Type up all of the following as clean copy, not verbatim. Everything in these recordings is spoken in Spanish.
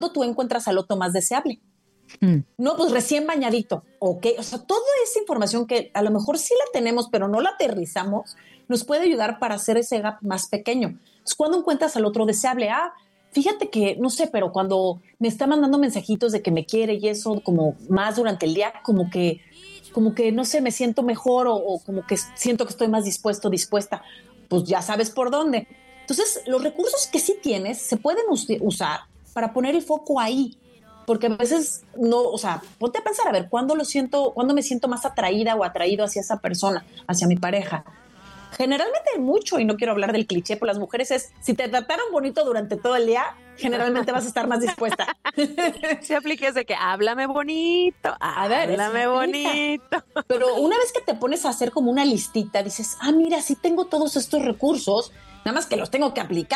tú encuentras al otro más deseable. No, pues recién bañadito, ok. O sea, toda esa información que a lo mejor sí la tenemos, pero no la aterrizamos, nos puede ayudar para hacer ese gap más pequeño. Entonces, cuando encuentras al otro deseable, fíjate que, no sé, pero cuando me está mandando mensajitos de que me quiere y eso, como más durante el día, como que, no sé, me siento mejor o como que siento que estoy más dispuesta, pues ya sabes por dónde. Entonces, los recursos que sí tienes se pueden usar para poner el foco ahí. Porque a veces no, o sea, ponte a pensar, a ver, ¿cuándo me siento más atraída o atraído hacia esa persona, hacia mi pareja? Generalmente mucho, y no quiero hablar del cliché, pero las mujeres si te trataron bonito durante todo el día, generalmente vas a estar más dispuesta. Se aplica ese que háblame bonito, háblame bonito. Pero una vez que te pones a hacer como una listita, dices, mira, sí tengo todos estos recursos, nada más que los tengo que aplicar,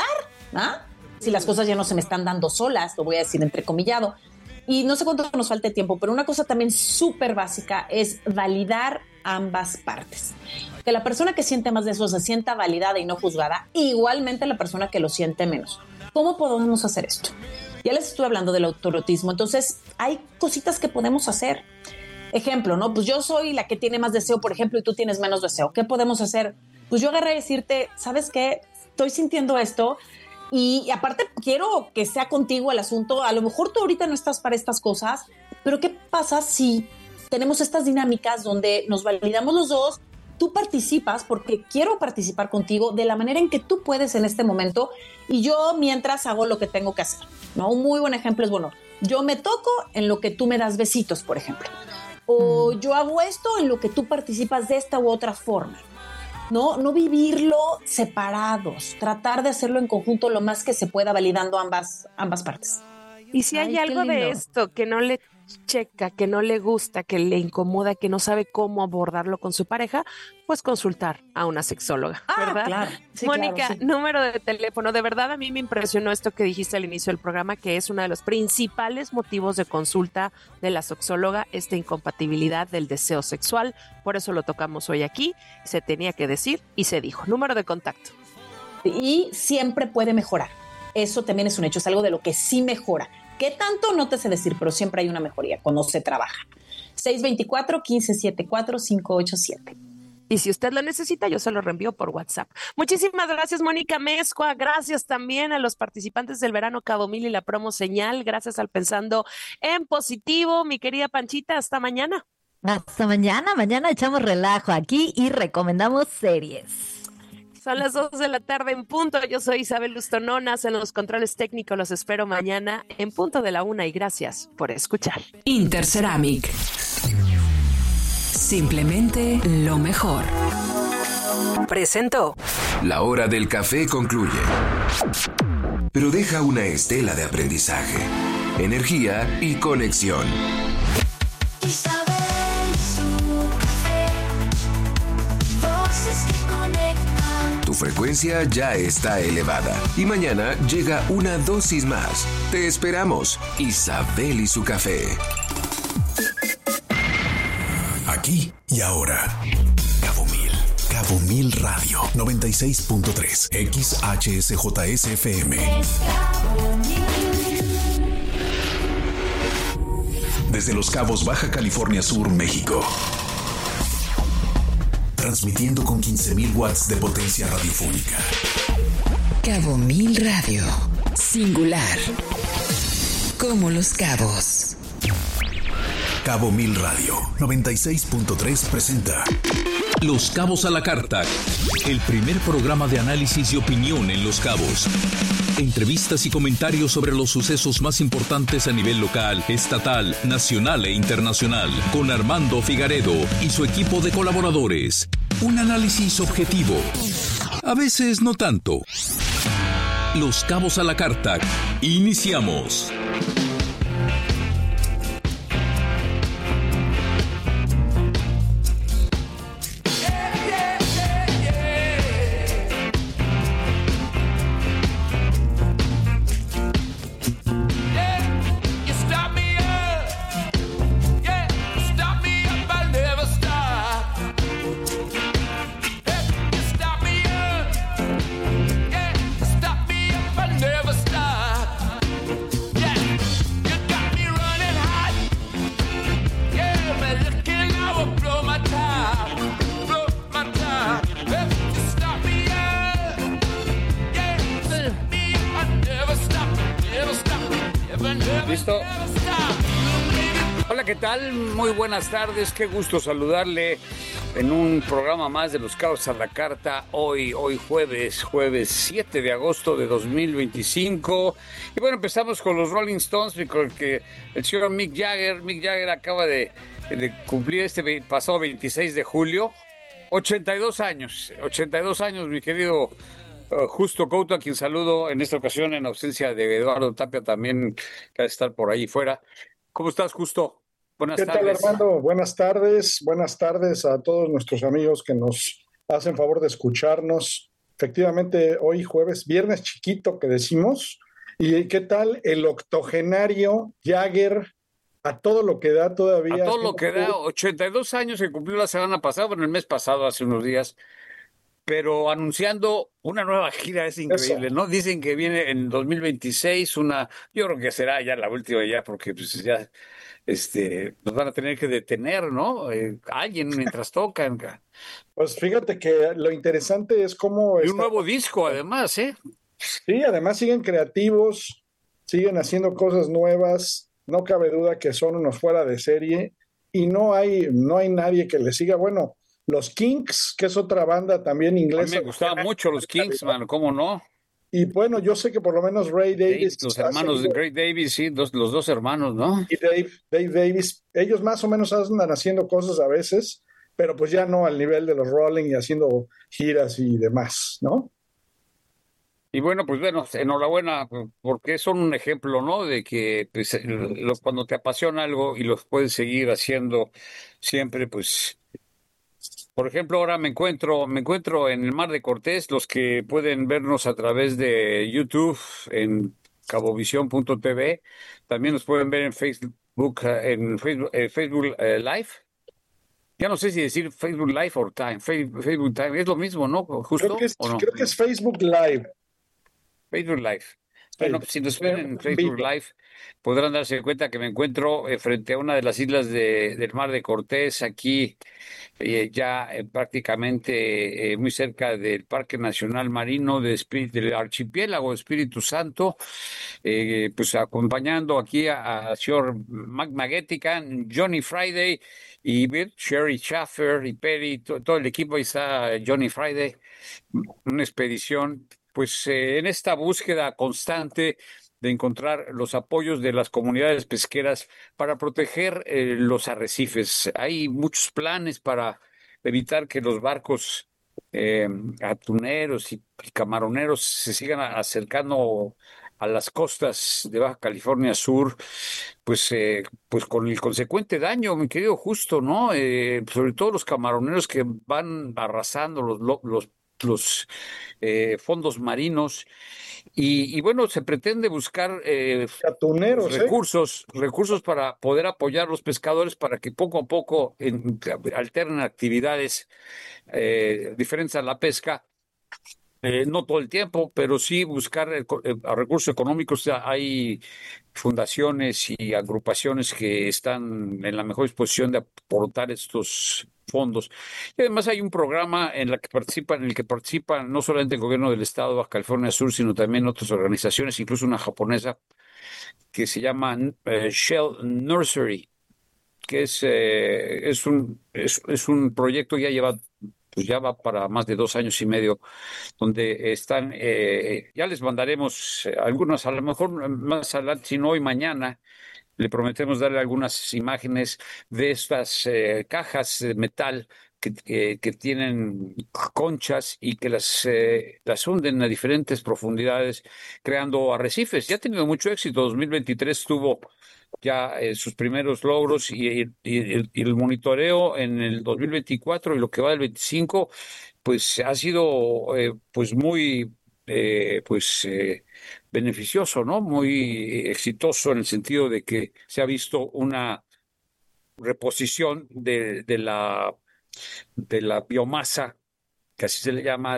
si las cosas ya no se me están dando solas, lo voy a decir entrecomillado. Y no sé cuánto nos falte tiempo, pero una cosa también súper básica es validar ambas partes. Que la persona que siente más de eso se sienta validada y no juzgada, igualmente la persona que lo siente menos. ¿Cómo podemos hacer esto? Ya les estuve hablando del autoerotismo, entonces hay cositas que podemos hacer. Ejemplo, ¿no? Pues yo soy la que tiene más deseo, por ejemplo, y tú tienes menos deseo. ¿Qué podemos hacer? Pues yo agarré a decirte, ¿sabes qué? Estoy sintiendo esto. Y aparte quiero que sea contigo el asunto. A lo mejor tú ahorita no estás para estas cosas, pero ¿qué pasa si tenemos estas dinámicas donde nos validamos los dos? Tú participas porque quiero participar contigo de la manera en que tú puedes en este momento y yo mientras hago lo que tengo que hacer, ¿no? Un muy buen ejemplo es, bueno, yo me toco en lo que tú me das besitos, por ejemplo. O yo hago esto en lo que tú participas de esta u otra forma. No vivirlo separados, tratar de hacerlo en conjunto lo más que se pueda, validando ambas partes. Y si hay algo de esto que no le checa, que no le gusta, que le incomoda, que no sabe cómo abordarlo con su pareja, pues consultar a una sexóloga, ¿verdad? Claro. Sí, Mónica, claro, sí. Número de teléfono. De verdad, a mí me impresionó esto que dijiste al inicio del programa, que es uno de los principales motivos de consulta de la sexóloga, esta incompatibilidad del deseo sexual. Por eso lo tocamos hoy aquí. Se tenía que decir y se dijo. Número de contacto. Y siempre puede mejorar. Eso también es un hecho, es algo de lo que sí mejora. ¿Qué tanto? No te sé decir, pero siempre hay una mejoría cuando se trabaja. 624-1574-587. Y si usted lo necesita, yo se lo reenvío por WhatsApp. Muchísimas gracias, Mónica Mezcua. Gracias también a los participantes del Verano Cabo Mil y la promo Señal. Gracias al Pensando en Positivo. Mi querida Panchita, hasta mañana. Hasta mañana. Mañana echamos relajo aquí y recomendamos series. Son las 2 de la tarde en punto. Yo soy Isabel Lustononas en los controles técnicos. Los espero mañana en punto de la 1 y gracias por escuchar. Interceramic. Simplemente lo mejor. Presentó. La hora del café concluye, pero deja una estela de aprendizaje, energía y conexión. Tu frecuencia ya está elevada y mañana llega una dosis más. Te esperamos, Isabel y su café. Aquí y ahora. Cabo Mil Radio 96.3 XHSJSFM. Desde Los Cabos, Baja California Sur, México. Transmitiendo con 15,000 watts de potencia radiofónica. Cabo Mil Radio. Singular. Como Los Cabos. Cabo Mil Radio 96.3 presenta Los Cabos a la Carta, el primer programa de análisis y opinión en Los Cabos. Entrevistas y comentarios sobre los sucesos más importantes a nivel local, estatal, nacional e internacional, con Armando Figaredo y su equipo de colaboradores. Un análisis objetivo, a veces no tanto. Los Cabos a la Carta. Iniciamos. ¿Listo? Hola, ¿qué tal? Muy buenas tardes, qué gusto saludarle en un programa más de Los Cabos a la Carta, hoy jueves 7 de agosto de 2025. Y bueno, empezamos con los Rolling Stones, porque el señor Mick Jagger acaba de cumplir este pasado 26 de julio, 82 años, mi querido Justo Couto, a quien saludo en esta ocasión en ausencia de Eduardo Tapia, también que ha de estar por ahí fuera. ¿Cómo estás, Justo? Buenas tardes. ¿Qué tal, Armando? Buenas tardes a todos nuestros amigos que nos hacen favor de escucharnos. Efectivamente, hoy jueves, viernes chiquito que decimos. ¿Y qué tal el octogenario Jagger? A todo lo que da todavía. A todo lo que da, 82 años que cumplió la semana pasada, bueno, el mes pasado, hace unos días, pero anunciando una nueva gira. Es increíble, ¿no? Dicen que viene en 2026 yo creo que será ya la última ya, porque pues ya nos van a tener que detener, ¿no? Alguien mientras tocan. Pues fíjate que lo interesante es cómo... Y un nuevo disco, además, ¿eh? Sí, además siguen creativos, siguen haciendo cosas nuevas, no cabe duda que son unos fuera de serie, y no hay nadie que les siga. Bueno, los Kinks, que es otra banda también inglesa. A mí me gustaban mucho los Kinks, mano, ¿cómo no? Y bueno, yo sé que por lo menos Ray Davis... Los hermanos de Ray Davis, sí, los dos hermanos, ¿no? Y Dave Davis, ellos más o menos andan haciendo cosas a veces, pero pues ya no al nivel de los Rolling y haciendo giras y demás, ¿no? Y bueno, enhorabuena, porque son un ejemplo, ¿no? De que pues, cuando te apasiona algo y los puedes seguir haciendo siempre, pues... Por ejemplo, ahora me encuentro en el Mar de Cortés. Los que pueden vernos a través de YouTube en cabovisión.tv, también nos pueden ver en Facebook, Facebook Live. Ya no sé si decir Facebook Live o Time, Facebook Time, es lo mismo, ¿no? Justo, creo que es Facebook Live. Facebook Live. Bueno, pues si nos ven en Facebook Live, podrán darse cuenta que me encuentro frente a una de las islas del Mar de Cortés, aquí prácticamente muy cerca del Parque Nacional Marino del Archipiélago Espíritu Santo, pues acompañando aquí a señor Magetican, Johnny Friday y Sherry Schaffer y Perry, todo el equipo. Ahí está Johnny Friday, una expedición pues en esta búsqueda constante de encontrar los apoyos de las comunidades pesqueras para proteger los arrecifes. Hay muchos planes para evitar que los barcos atuneros y camaroneros se sigan acercando a las costas de Baja California Sur, pues con el consecuente daño, mi querido Justo, ¿no? Sobre todo los camaroneros que van arrasando los fondos marinos y bueno, se pretende buscar recursos para poder apoyar a los pescadores para que poco a poco alternen actividades diferentes a la pesca. No todo el tiempo, pero sí buscar recursos económicos. Hay fundaciones y agrupaciones que están en la mejor disposición de aportar estos fondos. Y además hay un programa en el que participan no solamente el gobierno del estado de Baja California Sur, sino también otras organizaciones, incluso una japonesa que se llama Shell Nursery, que es un proyecto que ya va para más de 2 años y medio, donde están, ya les mandaremos algunas, a lo mejor más adelante, si no hoy, mañana, le prometemos darle algunas imágenes de estas cajas de metal que tienen conchas y que las hunden a diferentes profundidades, creando arrecifes. Ya ha tenido mucho éxito. 2023 tuvo ya sus primeros logros y el monitoreo en el 2024 y lo que va del 25, pues ha sido pues muy beneficioso, ¿no? Muy exitoso en el sentido de que se ha visto una reposición de la biomasa, que así se le llama,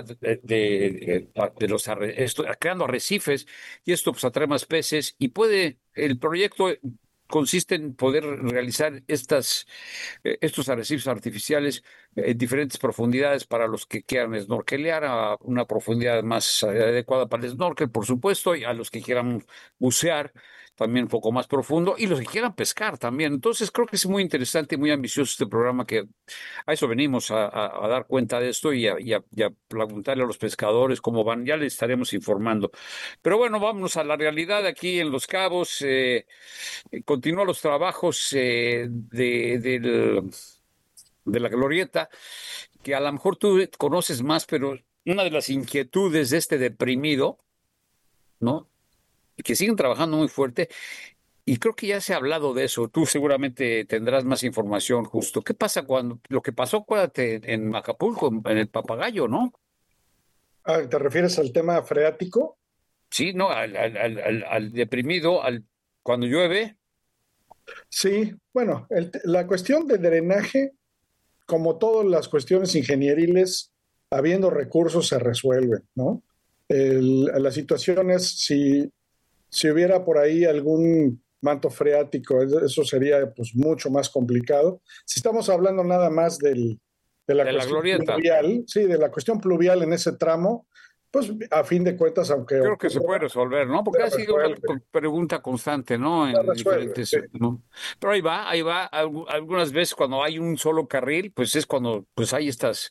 creando arrecifes, y esto pues atrae más peces y el proyecto consiste en poder realizar estos arrecifes artificiales en diferentes profundidades para los que quieran snorkelear a una profundidad más adecuada para el snorkel, por supuesto, y a los que quieran bucear también un poco más profundo, y los que quieran pescar también. Entonces creo que es muy interesante y muy ambicioso este programa, que a eso venimos a dar cuenta de esto y a preguntarle a los pescadores cómo van. Ya les estaremos informando. Pero bueno, vámonos a la realidad aquí en Los Cabos. Continúan los trabajos de la glorieta, que a lo mejor tú conoces más, pero una de las inquietudes de este deprimido, ¿no? Y que siguen trabajando muy fuerte, y creo que ya se ha hablado de eso. Tú seguramente tendrás más información, justo. ¿Qué pasa cuando lo que pasó, acuérdate, en Acapulco, en el Papagayo, ¿no? ¿Te refieres al tema freático? Sí, no, al deprimido, cuando llueve. Sí, bueno, la cuestión de drenaje, como todas las cuestiones ingenieriles, habiendo recursos se resuelven, ¿no? La situación es si hubiera por ahí algún manto freático, eso sería pues mucho más complicado. Si estamos hablando nada más de la cuestión pluvial, sí, de la cuestión pluvial en ese tramo, pues a fin de cuentas, aunque creo que se puede resolver, ¿no? Porque ha sido una pregunta constante, ¿no? En diferentes, sí. ¿no? Pero ahí va. Algunas veces cuando hay un solo carril, pues es cuando pues hay estas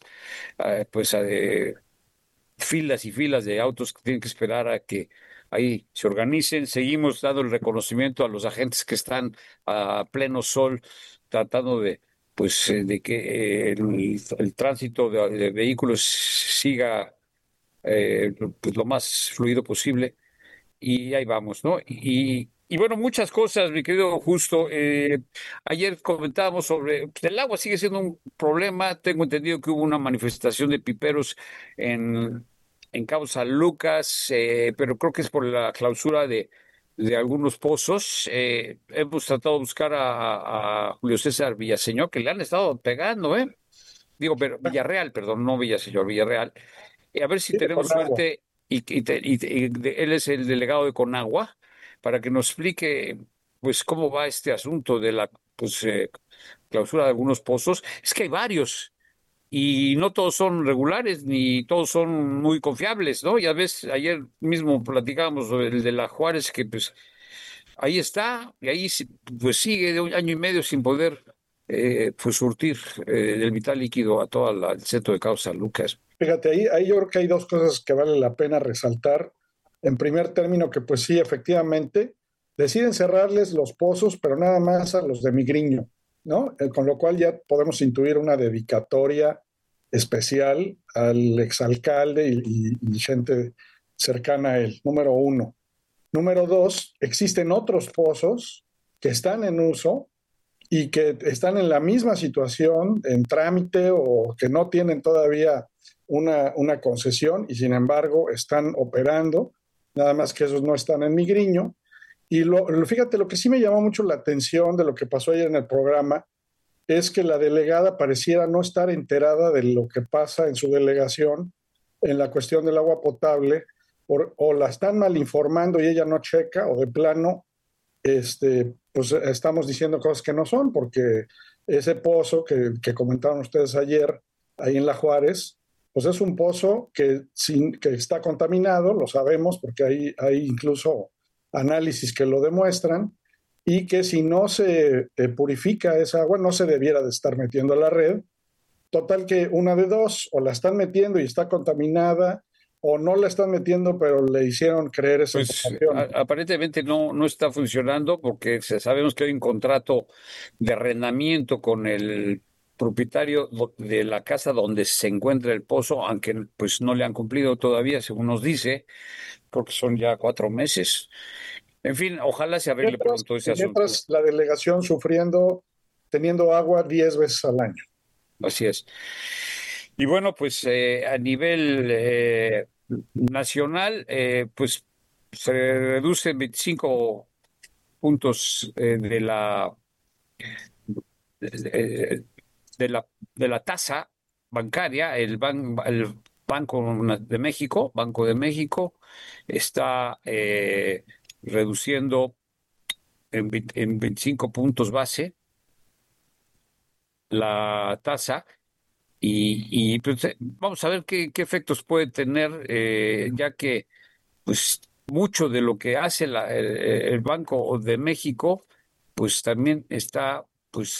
filas y filas de autos que tienen que esperar a que ahí se organicen. Seguimos dando el reconocimiento a los agentes que están a pleno sol tratando de que el tránsito de vehículos siga pues lo más fluido posible, y ahí vamos, ¿no? Y bueno, muchas cosas, mi querido Justo. Ayer comentábamos sobre pues, el agua sigue siendo un problema. Tengo entendido que hubo una manifestación de piperos en Cabo San Lucas, pero creo que es por la clausura de algunos pozos. Hemos tratado de buscar a Julio César Villaseñor, que le han estado pegando, ¿eh? Digo, pero Villarreal, perdón, no Villaseñor, Villarreal. A ver si Sí, tenemos suerte él es el delegado de Conagua, para que nos explique pues cómo va este asunto de la clausura de algunos pozos. Es que hay varios y no todos son regulares ni todos son muy confiables, ¿no? Ya ves, ayer mismo platicábamos sobre el de la Juárez, que pues ahí está, y ahí pues sigue de un año y medio sin poder pues surtir el vital líquido a todo el centro de Cabo San Lucas. Fíjate, ahí yo creo que hay dos cosas que vale la pena resaltar. En primer término, que pues sí, efectivamente, deciden cerrarles los pozos, pero nada más a los de Migriño, ¿no? Con lo cual ya podemos intuir una dedicatoria especial al exalcalde y gente cercana a él, número uno. Número dos, existen otros pozos que están en uso y que están en la misma situación, en trámite o que no tienen todavía una concesión y sin embargo están operando, nada más que esos no están en Migriño. Y fíjate, lo que sí me llamó mucho la atención de lo que pasó ayer en el programa es que la delegada pareciera no estar enterada de lo que pasa en su delegación en la cuestión del agua potable, o la están mal informando y ella no checa, o de plano pues estamos diciendo cosas que no son, porque ese pozo que comentaron ustedes ayer ahí en La Juárez, pues es un pozo que está contaminado, lo sabemos, porque hay incluso análisis que lo demuestran, y que si no se purifica esa agua no se debiera de estar metiendo a la red. Total que una de dos, o la están metiendo y está contaminada, o no la están metiendo, pero le hicieron creer esa información. Aparentemente no está funcionando, porque sabemos que hay un contrato de arrendamiento con el propietario de la casa donde se encuentra el pozo, aunque pues no le han cumplido todavía, según nos dice, porque son ya 4 meses. En fin, ojalá se arregle pronto ese asunto. Mientras la delegación teniendo agua 10 veces al año. Así es. Y bueno, pues a nivel nacional, pues se reducen 25 puntos de, de la tasa bancaria. El Banco de México, está reduciendo en 25 puntos base la tasa. Y pues, vamos a ver qué efectos puede tener, ya que pues mucho de lo que hace el Banco de México, pues también está pues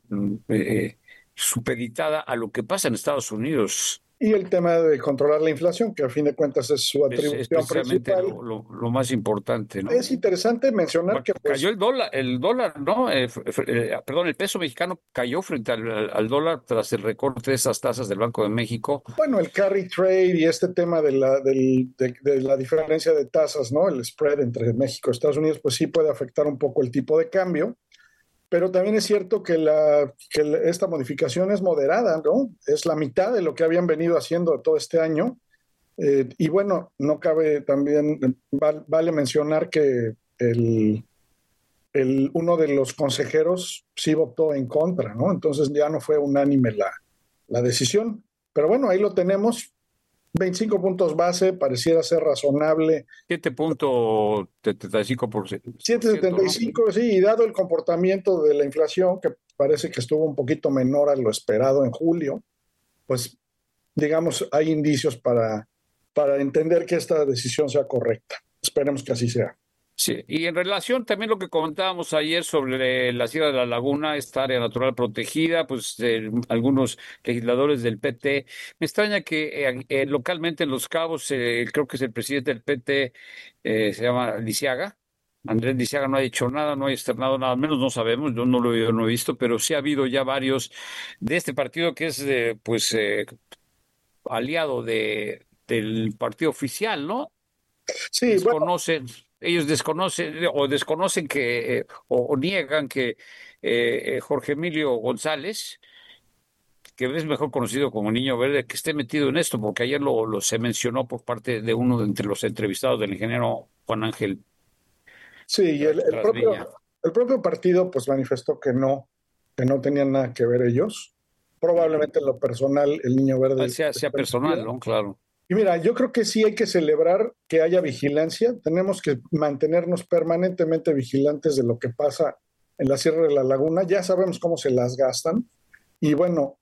supeditada a lo que pasa en Estados Unidos. Y el tema de controlar la inflación, que a fin de cuentas es su atribución es precisamente principal. lo más importante, ¿no? Es interesante mencionar que pues, cayó el dólar, ¿no? Perdón, el peso mexicano cayó frente al dólar tras el recorte de esas tasas del Banco de México. Bueno, el carry trade y este tema de la diferencia de tasas, ¿no? El spread entre México y Estados Unidos, pues sí puede afectar un poco el tipo de cambio. Pero también es cierto que esta modificación es moderada, ¿no? Es la mitad de lo que habían venido haciendo todo este año. Y bueno, no cabe también, vale mencionar que uno de los consejeros sí votó en contra, ¿no? Entonces ya no fue unánime la decisión. Pero bueno, ahí lo tenemos. 25 puntos base, pareciera ser razonable. 7.75%. 7.75, ¿no? Sí, y dado el comportamiento de la inflación, que parece que estuvo un poquito menor a lo esperado en julio, pues digamos, hay indicios para entender que esta decisión sea correcta. Esperemos que así sea. Sí, y en relación también lo que comentábamos ayer sobre la Sierra de la Laguna, esta área natural protegida, pues algunos legisladores del PT. Me extraña que localmente en Los Cabos, creo que es el presidente del PT, se llama Lisiaga. Andrés Lisiaga no ha dicho nada, no ha externado nada, al menos no sabemos, yo no lo he visto, pero sí ha habido ya varios de este partido que es aliado del partido oficial, ¿no? Sí, desconocen. Bueno. Ellos desconocen que o niegan que Jorge Emilio González, que es mejor conocido como Niño Verde, que esté metido en esto, porque ayer se mencionó por parte de uno de entre los entrevistados del ingeniero Juan Ángel. Sí, y el propio partido pues manifestó que no tenían nada que ver ellos. Probablemente en lo personal el Niño Verde... Sea personal, ¿no? Claro. Y mira, yo creo que sí hay que celebrar que haya vigilancia. Tenemos que mantenernos permanentemente vigilantes de lo que pasa en la Sierra de la Laguna. Ya sabemos cómo se las gastan. Y bueno,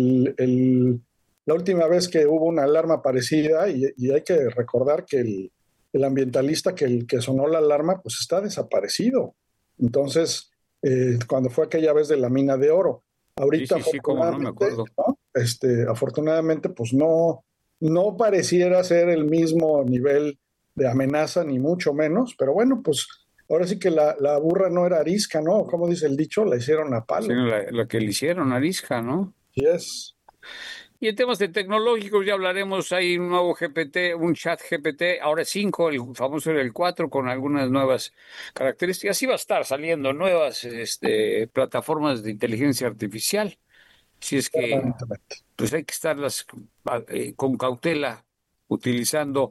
la última vez que hubo una alarma parecida, y hay que recordar que el ambientalista que sonó la alarma, pues está desaparecido. Entonces, cuando fue aquella vez de la mina de oro. Ahorita, sí, como no me acuerdo. ¿no? Afortunadamente, pues no pareciera ser el mismo nivel de amenaza, ni mucho menos, pero bueno, pues ahora sí que la burra no era arisca, ¿no? Como dice el dicho, la hicieron a palo. Sí, la que le hicieron arisca, ¿no? Sí es. Y en temas de tecnológicos ya hablaremos, hay un nuevo GPT, un chat GPT, ahora 5, el famoso era el 4, con algunas nuevas características. Y va a estar saliendo nuevas plataformas de inteligencia artificial. Si es que pues hay que estarlas con cautela utilizando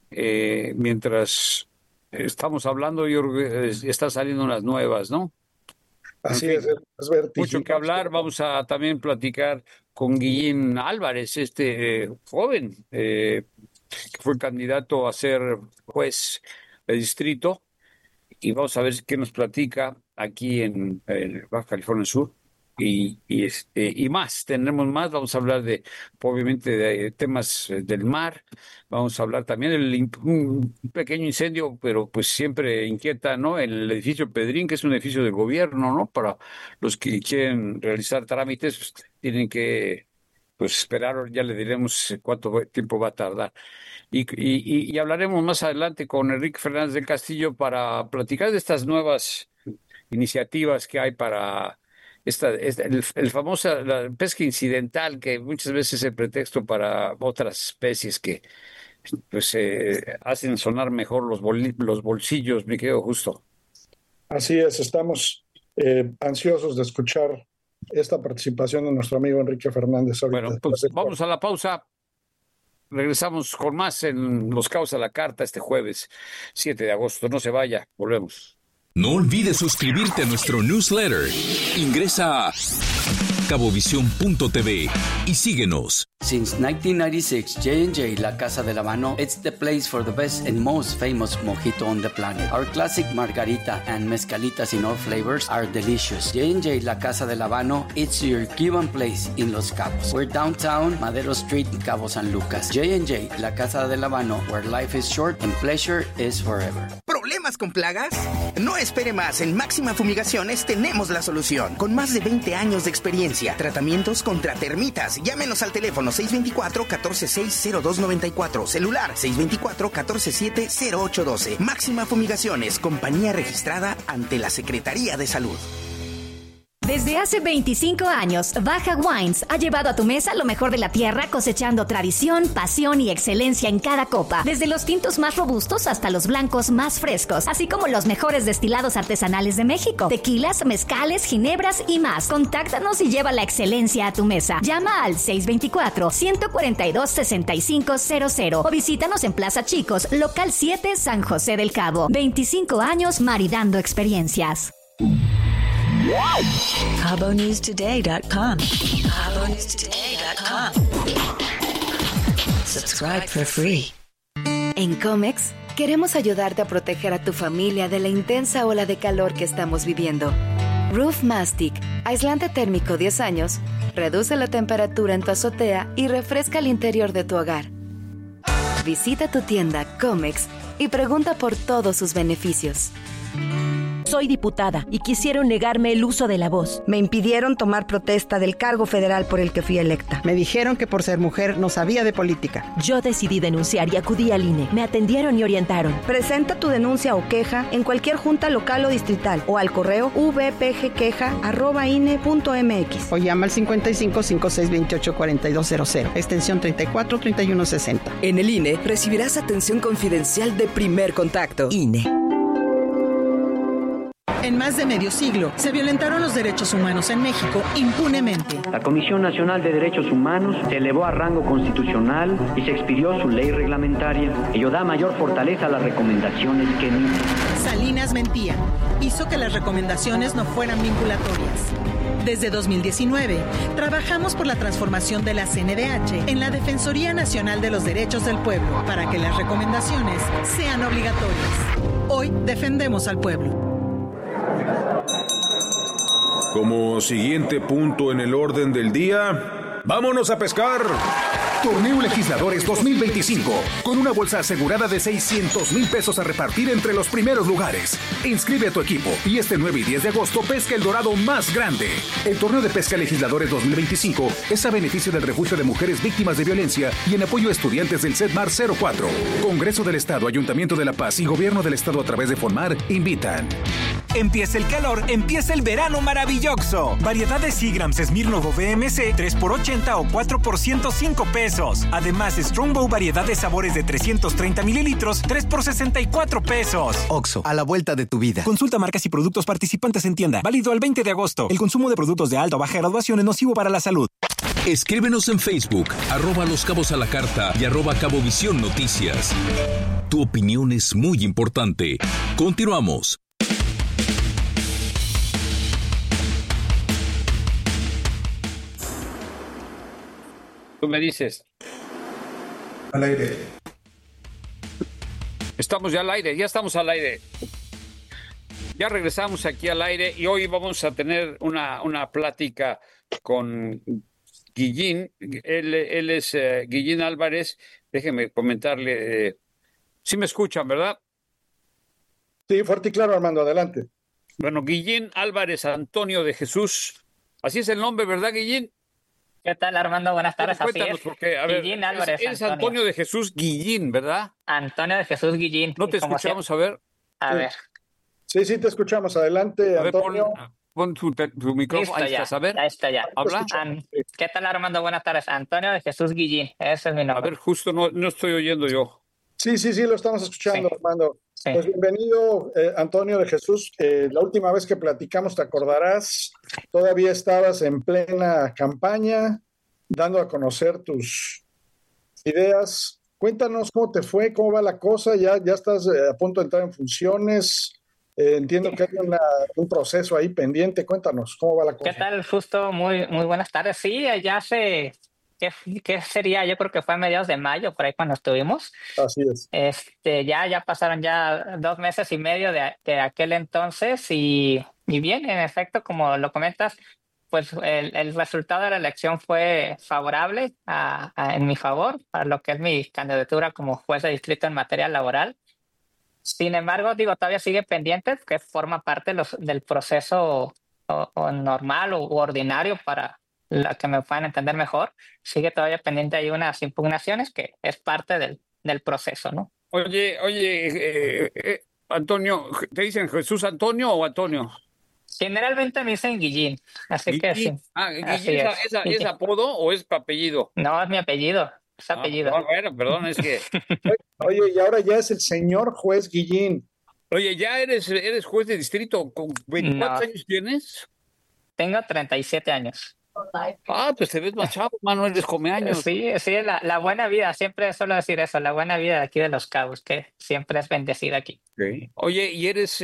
mientras estamos hablando. Yo creo que están saliendo unas nuevas, ¿no? Así es vertiginoso. Mucho que hablar. Vamos a también platicar con Guillín Álvarez, joven que fue candidato a ser juez de distrito, y vamos a ver qué nos platica aquí en Baja California Sur. Y más, tendremos más. Vamos a hablar obviamente de temas del mar. Vamos a hablar también de un pequeño incendio, pero pues siempre inquieta, ¿no? En el edificio Pedrín, que es un edificio del gobierno, ¿no? Para los que quieren realizar trámites, pues, tienen que esperar, ya le diremos cuánto tiempo va a tardar. Y hablaremos más adelante con Enrique Fernández del Castillo para platicar de estas nuevas iniciativas que hay para el famoso la pesca incidental, que muchas veces es el pretexto para otras especies que pues hacen sonar mejor los bolsillos, mi querido Justo. Así es, estamos ansiosos de escuchar esta participación de nuestro amigo Enrique Fernández. Bueno, pues vamos a la pausa. Regresamos con más en Los Cabos a la Carta este jueves 7 de agosto. No se vaya, volvemos. No olvides suscribirte a nuestro newsletter. Ingresa a cabovisión.tv y síguenos. Since 1996, J&J, La Casa del Habano, it's the place for the best and most famous mojito on the planet. Our classic margarita and mezcalitas in all flavors are delicious. J&J, La Casa del Habano, it's your Cuban place in Los Cabos. We're downtown, Madero Street, Cabo San Lucas. J&J, La Casa del Habano, where life is short and pleasure is forever. ¿Problemas con plagas? No espere más. En Máxima Fumigaciones tenemos la solución. Con más de 20 años de experiencia. Tratamientos contra termitas. Llámenos al teléfono 624-146-0294. Celular 624-147-0812. Máxima Fumigaciones, compañía registrada ante la Secretaría de Salud. Desde hace 25 años, Baja Wines ha llevado a tu mesa lo mejor de la tierra, cosechando tradición, pasión y excelencia en cada copa. Desde los tintos más robustos hasta los blancos más frescos, así como los mejores destilados artesanales de México, tequilas, mezcales, ginebras y más. Contáctanos y lleva la excelencia a tu mesa. Llama al 624-142-6500 o visítanos en Plaza Chicos, Local 7, San José del Cabo. 25 años maridando experiencias. CaboNewsToday.com. CaboNewsToday.com. Subscribe for free. En Comex, queremos ayudarte a proteger a tu familia de la intensa ola de calor que estamos viviendo. Roof Mastic, aislante térmico 10 años, reduce la temperatura en tu azotea y refresca el interior de tu hogar. Visita tu tienda Comex y pregunta por todos sus beneficios. Soy diputada y quisieron negarme el uso de la voz. Me impidieron tomar protesta del cargo federal por el que fui electa. Me dijeron que por ser mujer no sabía de política. Yo decidí denunciar y acudí al INE. Me atendieron y orientaron. Presenta tu denuncia o queja en cualquier junta local o distrital o al correo vpgqueja@ine.mx o llama al 55 56 28 4200, extensión 34 31 60. En el INE recibirás atención confidencial de primer contacto. INE. En más de medio siglo, se violentaron los derechos humanos en México impunemente. La Comisión Nacional de Derechos Humanos se elevó a rango constitucional y se expidió su ley reglamentaria. Ello da mayor fortaleza a las recomendaciones que emite. Salinas mentía. Hizo que las recomendaciones no fueran vinculatorias. Desde 2019, trabajamos por la transformación de la CNDH en la Defensoría Nacional de los Derechos del Pueblo para que las recomendaciones sean obligatorias. Hoy defendemos al pueblo. Como siguiente punto en el orden del día, ¡vámonos a pescar! Torneo Legisladores 2025, con una bolsa asegurada de 600,000 pesos a repartir entre los primeros lugares. Inscribe a tu equipo y este 9 y 10 de agosto pesca el dorado más grande. El Torneo de Pesca Legisladores 2025 es a beneficio del Refugio de Mujeres Víctimas de Violencia y en apoyo a estudiantes del CEDMAR 04. Congreso del Estado, Ayuntamiento de La Paz y Gobierno del Estado a través de FONMAR invitan. Empieza el calor, empieza el verano maravilloso. Variedad de Seagrams Smirnoff VMC 3x80 o 4x 105 pesos. Además, Strongbow variedad de sabores de 330 mililitros 3x64 pesos. Oxxo, a la vuelta de tu vida. Consulta marcas y productos participantes en tienda. Válido al 20 de agosto. El consumo de productos de alta o baja graduación es nocivo para la salud. Escríbenos en Facebook, @Los Cabos a la Carta y @Cabovisión Noticias. Tu opinión es muy importante. Continuamos. Tú me dices. Al aire. Estamos ya al aire, ya estamos al aire. Ya regresamos aquí al aire y hoy vamos a tener una plática con Guillín. Él es Guillín Álvarez. Déjeme comentarle. Sí me escuchan, ¿verdad? Sí, fuerte y claro, Armando, adelante. Bueno, Guillín Álvarez Antonio de Jesús. Así es el nombre, ¿verdad, Guillín? ¿Qué tal, Armando? Buenas tardes. Así es. Porque, a ver, Guillín Álvarez. Es Antonio de Jesús Guillín, ¿verdad? Antonio de Jesús Guillín. ¿No te escuchamos? A ver. A ver. Sí, te escuchamos. Adelante, a ver, Antonio. Pon tu micrófono. Ahí estás, a ver. Ya está, ya. ¿Habla? ¿Qué tal, Armando? Buenas tardes. Antonio de Jesús Guillín. Ese es mi nombre. A ver, justo no estoy oyendo yo. Sí, lo estamos escuchando, sí. Armando. Sí. Pues bienvenido, Antonio de Jesús. La última vez que platicamos, te acordarás, todavía estabas en plena campaña, dando a conocer tus ideas. Cuéntanos cómo te fue, cómo va la cosa, ya estás a punto de entrar en funciones. Entiendo que hay un proceso ahí pendiente. Cuéntanos, ¿cómo va la cosa? ¿Qué tal? Justo, muy buenas tardes. Sí, ya se... ¿Qué sería? Yo creo que fue a mediados de mayo, por ahí cuando estuvimos. Así es. Ya pasaron ya 2 meses y medio de aquel entonces y bien, en efecto, como lo comentas, pues el resultado de la elección fue favorable en mi favor, para lo que es mi candidatura como juez de distrito en materia laboral. Sin embargo, digo, todavía sigue pendiente, que forma parte del proceso o normal u ordinario para la que me puedan entender mejor. Sigue todavía pendiente ahí unas impugnaciones que es parte del proceso, ¿no? Oye, Antonio, ¿te dicen Jesús Antonio o Antonio? Generalmente me dicen Guillín, así que sí. Guillín, ¿es apodo o es apellido? No, es mi apellido, es apellido. Perdón, es que... Oye, y ahora ya es el señor juez Guillín. Oye, ¿ya eres juez de distrito? ¿Cuántos años tienes? Tengo 37 años. Pues te ves más chavo, mano, eres come años. Sí, la buena vida, siempre suelo decir eso, la buena vida de aquí de Los Cabos, que siempre es bendecida aquí. Okay. Oye, ¿y eres,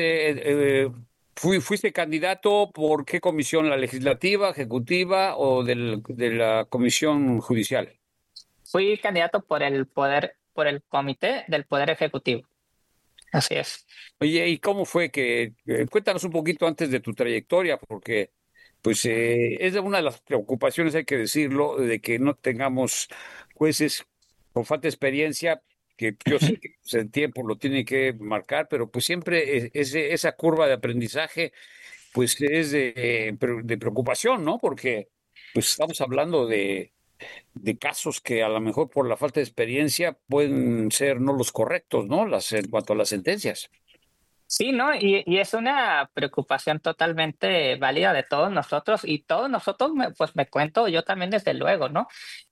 fuiste candidato por qué comisión? ¿La legislativa, ejecutiva o de la comisión judicial? Fui candidato por el comité del Poder Ejecutivo. Así es. Oye, ¿y cómo fue cuéntanos un poquito antes de tu trayectoria, porque pues es una de las preocupaciones, hay que decirlo, de que no tengamos jueces con falta de experiencia, que yo sé que pues, el tiempo lo tiene que marcar, pero pues siempre esa curva de aprendizaje pues es de preocupación, ¿no? Porque pues estamos hablando de casos que a lo mejor por la falta de experiencia pueden ser no los correctos, ¿no? En cuanto a las sentencias. Sí, ¿no? Y es una preocupación totalmente válida de todos nosotros y todos nosotros, pues me cuento yo también desde luego, ¿no?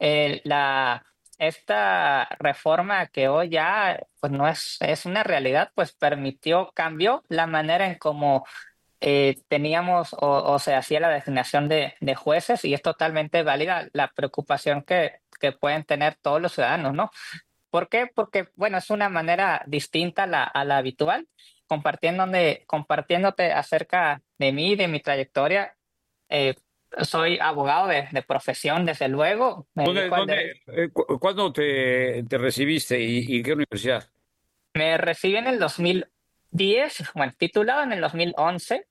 Esta reforma que hoy ya pues no es una realidad, pues cambió la manera en cómo teníamos o se hacía la designación de jueces y es totalmente válida la preocupación que pueden tener todos los ciudadanos, ¿no? ¿Por qué? Porque, bueno, es una manera distinta a la habitual. Compartiéndote acerca de mí, de mi trayectoria. Soy abogado de profesión, desde luego. ¿Cuándo te recibiste y en qué universidad? Me recibí en el 2010, bueno, titulado en el 2011,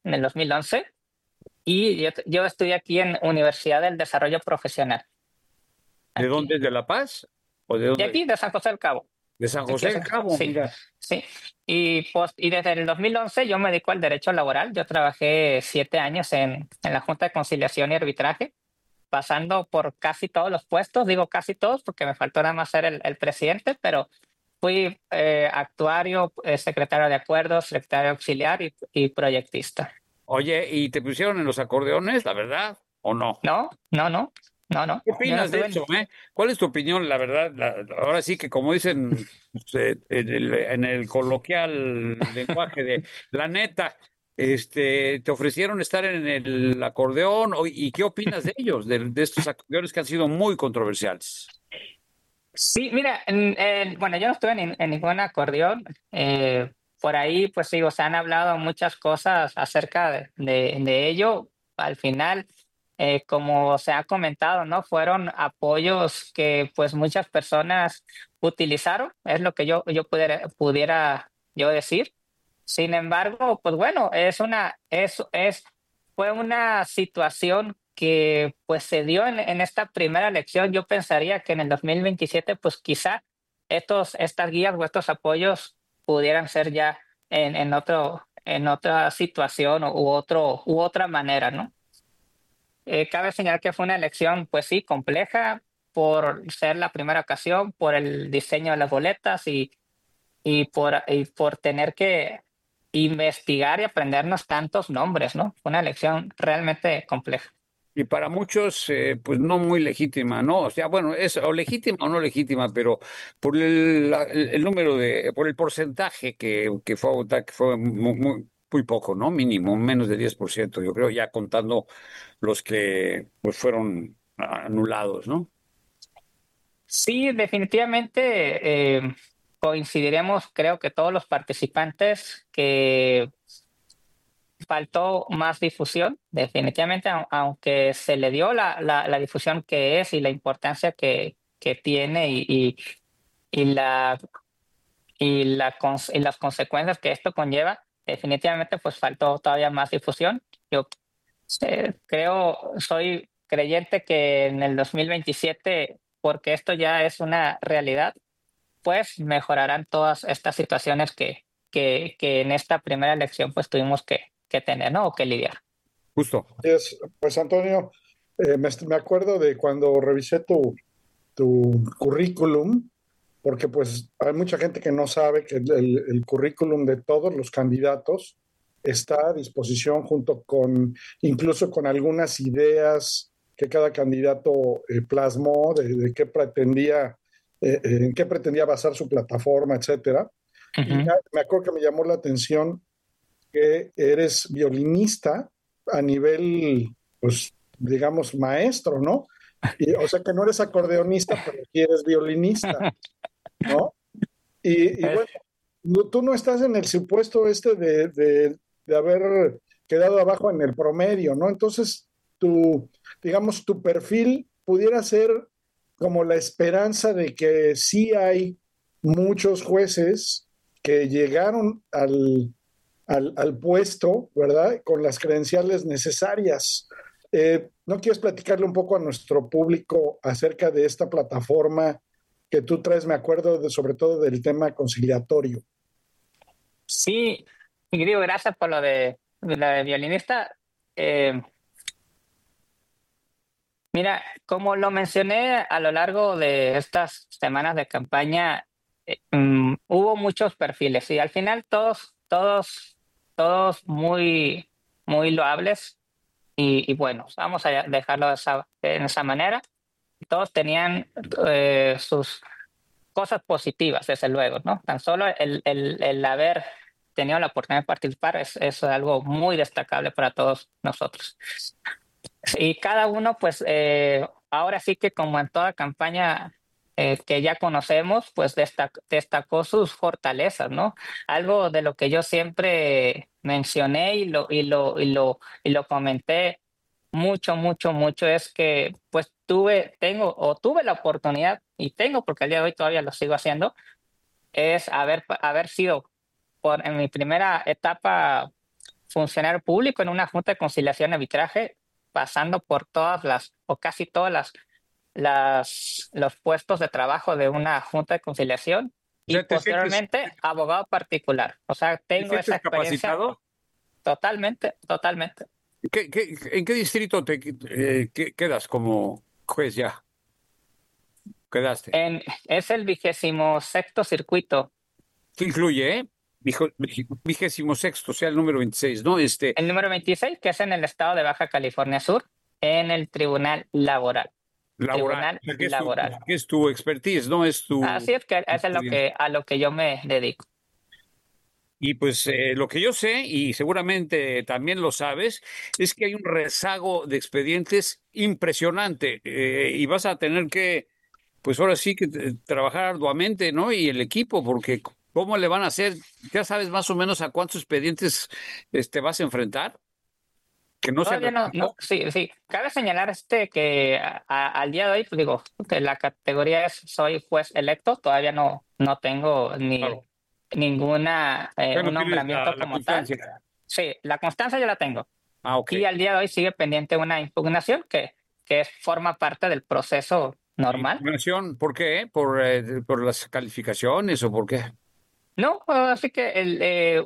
y yo estudié aquí en Universidad del Desarrollo Profesional. ¿De dónde? ¿De La Paz? ¿O de dónde? De aquí, de San José del Cabo. De San José del Cabo, sí, mira. Sí, y desde el 2011 yo me dedico al derecho laboral. Yo trabajé 7 años en la Junta de Conciliación y Arbitraje, pasando por casi todos los puestos. Digo casi todos porque me faltó nada más ser el presidente, pero fui actuario, secretario de acuerdos, secretario auxiliar y proyectista. Oye, ¿y te pusieron en los acordeones, la verdad, o no? No. ¿Qué opinas de eso? ¿Cuál es tu opinión? La verdad, ahora sí que como dicen en el coloquial lenguaje de la neta, te ofrecieron estar en el acordeón y ¿qué opinas de ellos, de estos acordeones que han sido muy controversiales? Sí, mira, bueno, yo no estuve en ningún acordeón. Por ahí, pues digo, se han hablado muchas cosas acerca de ello. Al final, como se ha comentado, ¿no? Fueron apoyos que pues muchas personas utilizaron, es lo que yo pudiera yo decir. Sin embargo, pues bueno, fue una situación que pues se dio en esta primera elección. Yo pensaría que en el 2027 pues quizá estas guías o estos apoyos pudieran ser ya en otra situación u otra manera, ¿no? Cabe señalar que fue una elección, pues sí, compleja por ser la primera ocasión, por el diseño de las boletas y por tener que investigar y aprendernos tantos nombres, ¿no? Fue una elección realmente compleja. Y para muchos, pues no muy legítima, ¿no? O sea, bueno, es o legítima o no legítima, pero por el número por el porcentaje que fue a votar, que fue muy poco, ¿no? Mínimo, menos de 10%, yo creo, ya contando los que pues fueron anulados, ¿no? Sí, definitivamente coincidiremos, creo que todos los participantes que faltó más difusión, definitivamente, aunque se le dio la difusión que es y la importancia que tiene y las consecuencias que esto conlleva, definitivamente pues faltó todavía más difusión. Yo soy creyente que en el 2027, porque esto ya es una realidad, pues mejorarán todas estas situaciones que en esta primera elección pues tuvimos que tener, ¿no? O que lidiar. Justo. Pues Antonio, me acuerdo de cuando revisé tu currículum, porque pues hay mucha gente que no sabe que el currículum de todos los candidatos está a disposición incluso con algunas ideas que cada candidato plasmó de qué pretendía, en qué pretendía basar su plataforma, etcétera. Uh-huh. Y me acuerdo que me llamó la atención que eres violinista a nivel, pues, digamos, maestro, ¿no? O sea que no eres acordeonista, pero sí eres violinista, ¿no? Y bueno, tú no estás en el supuesto de haber quedado abajo en el promedio, ¿no? Entonces, tu perfil pudiera ser como la esperanza de que sí hay muchos jueces que llegaron al puesto, ¿verdad? Con las credenciales necesarias. ¿No quieres platicarle un poco a nuestro público acerca de esta plataforma que tú traes? Me acuerdo sobre todo del tema conciliatorio. Sí, Ingrid, gracias por lo de violinista. Mira, como lo mencioné a lo largo de estas semanas de campaña, hubo muchos perfiles y al final todos muy, muy loables y buenos. Vamos a dejarlo en esa manera. Todos tenían sus cosas positivas, desde luego, ¿no? Tan solo el haber tenido la oportunidad de participar es algo muy destacable para todos nosotros. Y cada uno, pues, ahora sí que como en toda campaña que ya conocemos, pues destacó sus fortalezas, ¿no? Algo de lo que yo siempre mencioné y lo comenté mucho es que pues tuve la oportunidad y tengo, porque al día de hoy todavía lo sigo haciendo, es haber sido en mi primera etapa funcionario público en una junta de conciliación y arbitraje, pasando por casi todas los puestos de trabajo de una junta de conciliación y posteriormente abogado particular. O sea, tengo esa experiencia. ¿Capacitado? Totalmente. ¿En qué distrito te quedas como juez ya? ¿Quedaste? Es el 26º circuito. ¿Qué incluye, 26º, o sea, el número 26, ¿no? El número 26, que es en el estado de Baja California Sur, en el Tribunal Laboral. Tribunal Laboral. ¿Qué es tu expertise, no? Así es, que es a lo que yo me dedico. Y pues lo que yo sé, y seguramente también lo sabes, es que hay un rezago de expedientes impresionante y vas a tener que, pues ahora sí que trabajar arduamente, ¿no? Y el equipo, porque ¿cómo le van a hacer? ¿Ya sabes más o menos a cuántos expedientes vas a enfrentar? Que no todavía no, sí. Cabe señalar que al día de hoy, pues digo, que la categoría es soy juez electo, todavía no tengo ninguna un nombramiento como tal. Sí, la constancia yo la tengo. Okay. Y al día de hoy sigue pendiente una impugnación que forma parte del proceso normal. ¿Impugnación por qué? ¿Por las calificaciones o por qué? No, así que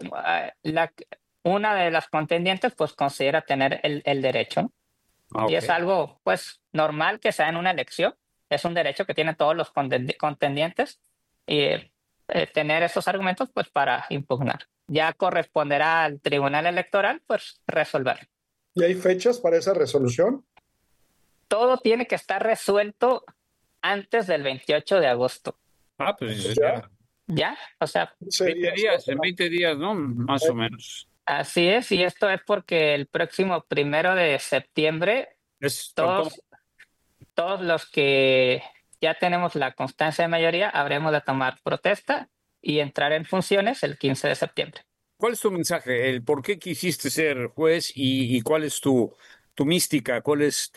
una de las contendientes pues considera tener el derecho. Okay. Y es algo pues normal que sea en una elección. Es un derecho que tienen todos los contendientes y tener esos argumentos pues para impugnar. Ya corresponderá al Tribunal Electoral pues resolver. ¿Y hay fechas para esa resolución? Todo tiene que estar resuelto antes del 28 de agosto. Pues ya, o sea, 20 días, ¿no? Más o menos. Así es, y esto es porque el próximo 1 de septiembre todos los que ya tenemos la constancia de mayoría habremos de tomar protesta y entrar en funciones el 15 de septiembre. ¿Cuál es tu mensaje? ¿El por qué quisiste ser juez y cuál es tu mística? ¿Cuál es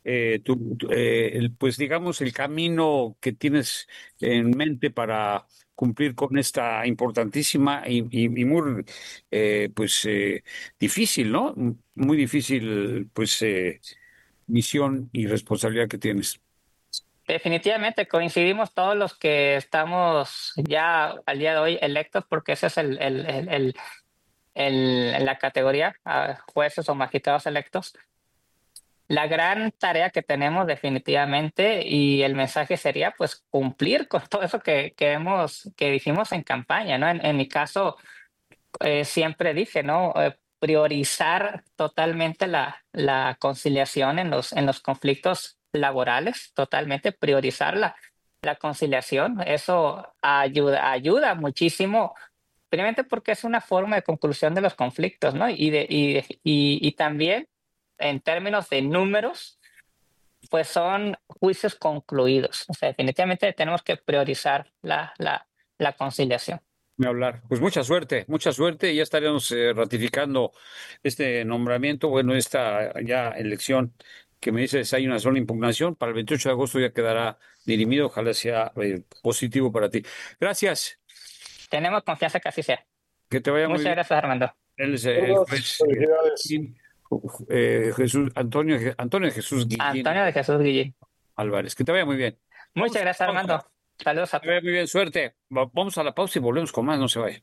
pues digamos el camino que tienes en mente para cumplir con esta importantísima y muy difícil, ¿no? Muy difícil misión y responsabilidad que tienes? Definitivamente coincidimos todos los que estamos ya al día de hoy electos, porque ese es la categoría, jueces o magistrados electos. La gran tarea que tenemos definitivamente, y el mensaje sería pues cumplir con todo eso que dijimos en campaña, ¿no? En mi caso, siempre dije, ¿no? Priorizar totalmente la conciliación en los conflictos laborales, totalmente priorizar la conciliación. Eso ayuda muchísimo, primeramente porque es una forma de conclusión de los conflictos, ¿no? Y también en términos de números, pues son juicios concluidos. O sea, definitivamente tenemos que priorizar la conciliación. Ni hablar. Pues mucha suerte, y ya estaremos ratificando este nombramiento, esta ya elección que me dices hay una sola impugnación. Para el 28 de agosto ya quedará dirimido. Ojalá sea positivo para ti. Gracias. Tenemos confianza que así sea. Que te vaya muy bien. Muchas gracias, Armando. Él es Antonio de Jesús Guillín. Antonio de Jesús Guillín Álvarez. Que te vaya muy bien. Muchas gracias, Armando. Saludos a todos. Muy bien, suerte. Vamos a la pausa y volvemos con más. No se vaya.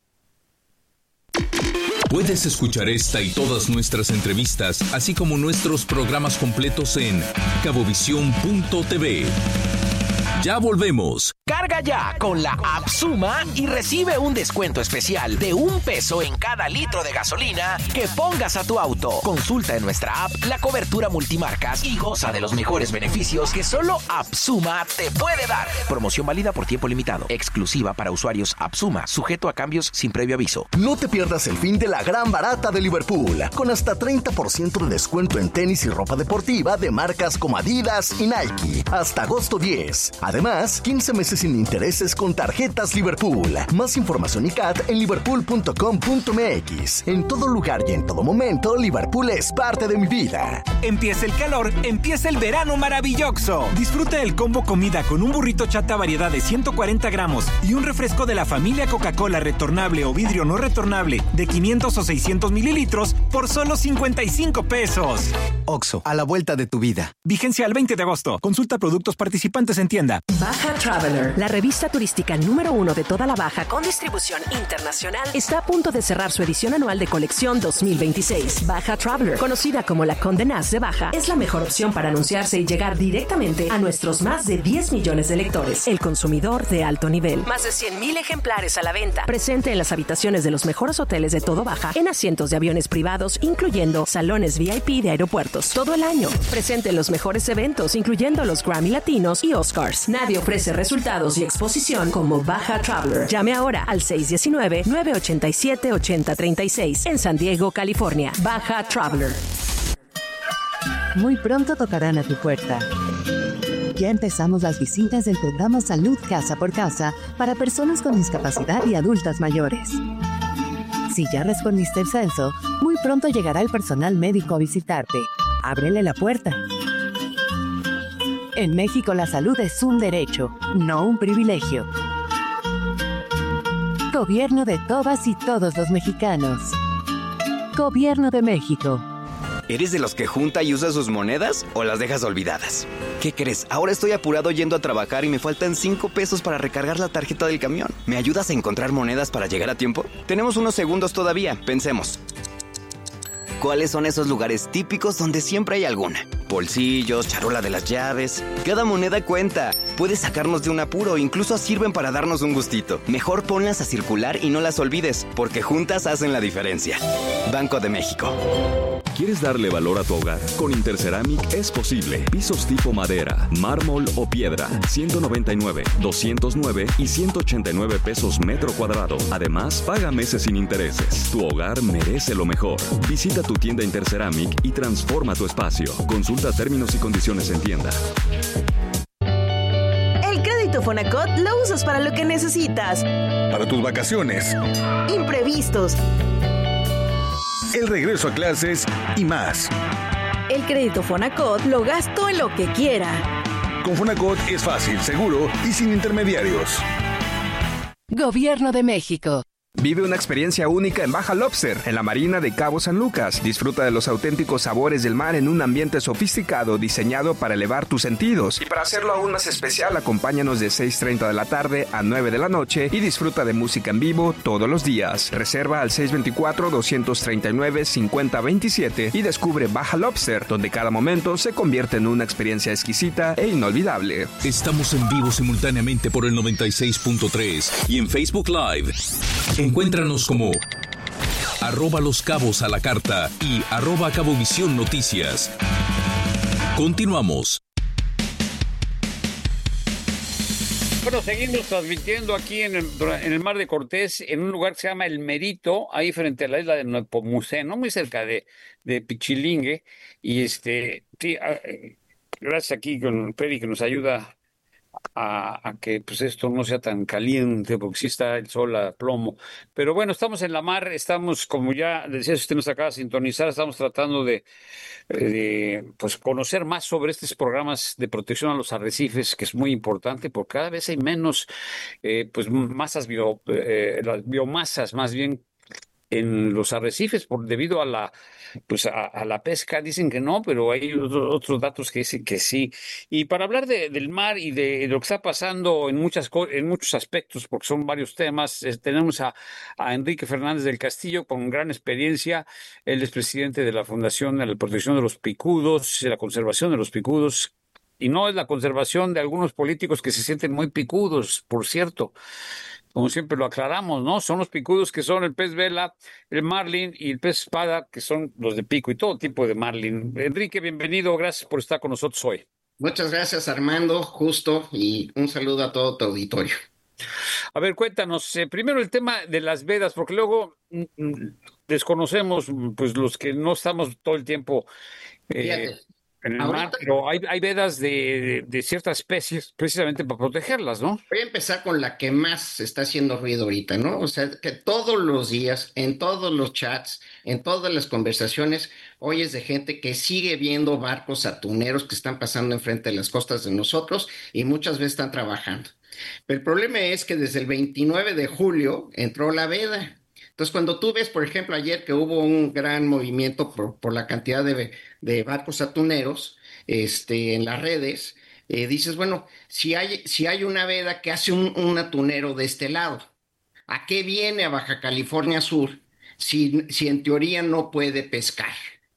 Puedes escuchar esta y todas nuestras entrevistas, así como nuestros programas completos en cabovisión.tv. Ya volvemos. Carga ya con la app Suma y recibe un descuento especial de $1 en cada litro de gasolina que pongas a tu auto. Consulta en nuestra app la cobertura multimarcas y goza de los mejores beneficios que solo App Suma te puede dar. Promoción válida por tiempo limitado. Exclusiva para usuarios App Suma. Sujeto a cambios sin previo aviso. No te pierdas el fin de la gran barata de Liverpool, con hasta 30% de descuento en tenis y ropa deportiva de marcas como Adidas y Nike. Hasta agosto 10. Además, 15 meses sin intereses con tarjetas Liverpool. Más información y CAT en liverpool.com.mx. En todo lugar y en todo momento, Liverpool es parte de mi vida. Empieza el calor, empieza el verano maravilloso. Disfruta el combo comida con un burrito chata variedad de 140 gramos y un refresco de la familia Coca-Cola retornable o vidrio no retornable de 500 o 600 mililitros por solo $55. Oxxo, a la vuelta de tu vida. Vigencia al 20 de agosto. Consulta productos participantes en tienda. Baja Traveler, la revista turística número 1 de toda la Baja con distribución internacional, está a punto de cerrar su edición anual de colección 2026. Baja Traveler, conocida como la Condé Nast de Baja, es la mejor opción para anunciarse y llegar directamente a nuestros más de 10 millones de lectores. El consumidor de alto nivel. Más de 100,000 ejemplares a la venta. Presente en las habitaciones de los mejores hoteles de todo Baja, en asientos de aviones privados, incluyendo salones VIP de aeropuertos. Todo el año. Presente en los mejores eventos, incluyendo los Grammy Latinos y Oscars. Nadie ofrece resultados y exposición como Baja Traveler. Llame ahora al 619-987-8036 en San Diego, California. Baja Traveler. Muy pronto tocarán a tu puerta. Ya empezamos las visitas del programa Salud Casa por Casa para personas con discapacidad y adultas mayores. Si ya respondiste el censo, muy pronto llegará el personal médico a visitarte. Ábrele la puerta. En México la salud es un derecho, no un privilegio. Gobierno de todas y todos los mexicanos. Gobierno de México. ¿Eres de los que junta y usa sus monedas o las dejas olvidadas? ¿Qué crees? Ahora estoy apurado yendo a trabajar y me faltan $5 para recargar la tarjeta del camión. ¿Me ayudas a encontrar monedas para llegar a tiempo? Tenemos unos segundos todavía, pensemos. ¿Cuáles son esos lugares típicos donde siempre hay alguna? Bolsillos, charola de las llaves. Cada moneda cuenta. Puedes sacarnos de un apuro, incluso sirven para darnos un gustito. Mejor ponlas a circular y no las olvides, porque juntas hacen la diferencia. Banco de México. ¿Quieres darle valor a tu hogar? Con Interceramic es posible. Pisos tipo madera, mármol o piedra, 199, 209 y $189 metro cuadrado. Además, paga meses sin intereses. Tu hogar merece lo mejor. Visita tu tienda Interceramic y transforma tu espacio. Consulta términos y condiciones en tienda. El crédito Fonacot lo usas para lo que necesitas. Para tus vacaciones. Imprevistos. el regreso a clases y más. El crédito Fonacot lo gasto en lo que quiera. Con Fonacot es fácil, seguro y sin intermediarios. Gobierno de México. Vive una experiencia única en Baja Lobster, en la marina de Cabo San Lucas. Disfruta de los auténticos sabores del mar en un ambiente sofisticado diseñado para elevar tus sentidos. Y para hacerlo aún más especial, acompáñanos de 6:30 de la tarde a 9 de la noche y disfruta de música en vivo todos los días. Reserva al 624-239-5027 y descubre Baja Lobster, donde cada momento se convierte en una experiencia exquisita e inolvidable. Estamos en vivo simultáneamente por el 96.3 y en Facebook Live. Encuéntranos como @Los Cabos a la Carta y @Cabovisión Noticias. Continuamos. Bueno, seguimos transmitiendo aquí en el Mar de Cortés, en un lugar que se llama El Merito, ahí frente a la isla de Nepomuceno, muy cerca de Pichilingue. Y sí, gracias aquí con Peri que nos ayuda a que pues esto no sea tan caliente, porque sí está el sol a plomo. Pero bueno, estamos en la mar, estamos, como ya decía, si usted nos acaba de sintonizar, estamos tratando de pues conocer más sobre estos programas de protección a los arrecifes, que es muy importante, porque cada vez hay menos pues masas las biomasas más bien en los arrecifes debido a la pesca. Dicen que no, pero hay otros datos que dicen que sí. Y para hablar del mar y de lo que está pasando en muchos aspectos, porque son varios temas, tenemos a Enrique Fernández del Castillo con gran experiencia. Él es presidente de la Fundación de la Protección de los Picudos, de la conservación de los picudos. Y no es la conservación de algunos políticos que se sienten muy picudos, por cierto. Como siempre lo aclaramos, ¿no? Son los picudos que son el pez vela, el marlin y el pez espada, que son los de pico y todo tipo de marlin. Enrique, bienvenido, gracias por estar con nosotros hoy. Muchas gracias, Armando, Justo, y un saludo a todo tu auditorio. A ver, cuéntanos, primero el tema de las vedas, porque luego desconocemos, pues los que no estamos todo el tiempo en el mar, pero hay vedas de ciertas especies precisamente para protegerlas, ¿no? Voy a empezar con la que más está haciendo ruido ahorita, ¿no? O sea, que todos los días, en todos los chats, en todas las conversaciones, oyes de gente que sigue viendo barcos atuneros que están pasando enfrente de las costas de nosotros y muchas veces están trabajando. Pero el problema es que desde el 29 de julio entró la veda. Entonces, cuando tú ves, por ejemplo, ayer que hubo un gran movimiento por la cantidad de barcos atuneros en las redes, dices, bueno, si hay una veda que hace un atunero de este lado, ¿a qué viene a Baja California Sur si en teoría no puede pescar?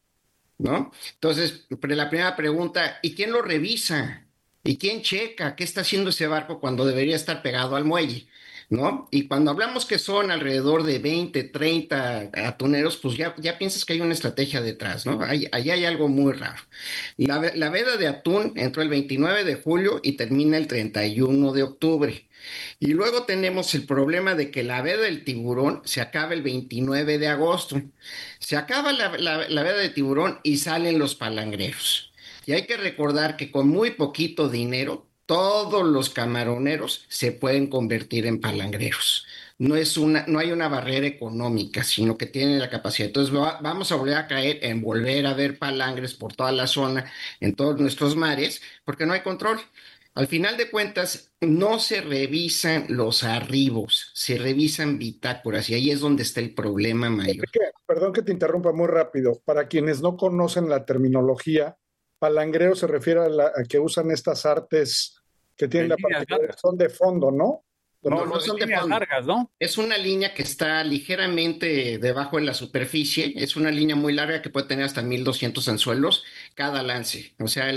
¿No? Entonces, la primera pregunta, ¿y quién lo revisa? ¿Y quién checa qué está haciendo ese barco cuando debería estar pegado al muelle? ¿No? Y cuando hablamos que son alrededor de 20, 30 atuneros, pues ya piensas que hay una estrategia detrás, ¿no? Ahí hay algo muy raro. La veda de atún entró el 29 de julio y termina el 31 de octubre. Y luego tenemos el problema de que la veda del tiburón se acaba el 29 de agosto. Se acaba la veda de tiburón y salen los palangreros. Y hay que recordar que con muy poquito dinero, todos los camaroneros se pueden convertir en palangreros. No hay una barrera económica, sino que tienen la capacidad. Entonces vamos a volver a caer en volver a ver palangres por toda la zona, en todos nuestros mares, porque no hay control. Al final de cuentas, no se revisan los arribos, se revisan bitácoras, y ahí es donde está el problema mayor. Perdón que te interrumpa muy rápido. Para quienes no conocen la terminología, palangreo se refiere a que usan estas artes que tienen la particularidad, son de fondo, ¿no? No son de fondo. Largas, ¿no? Es una línea que está ligeramente debajo de la superficie. Es una línea muy larga que puede tener hasta 1,200 anzuelos cada lance. O sea,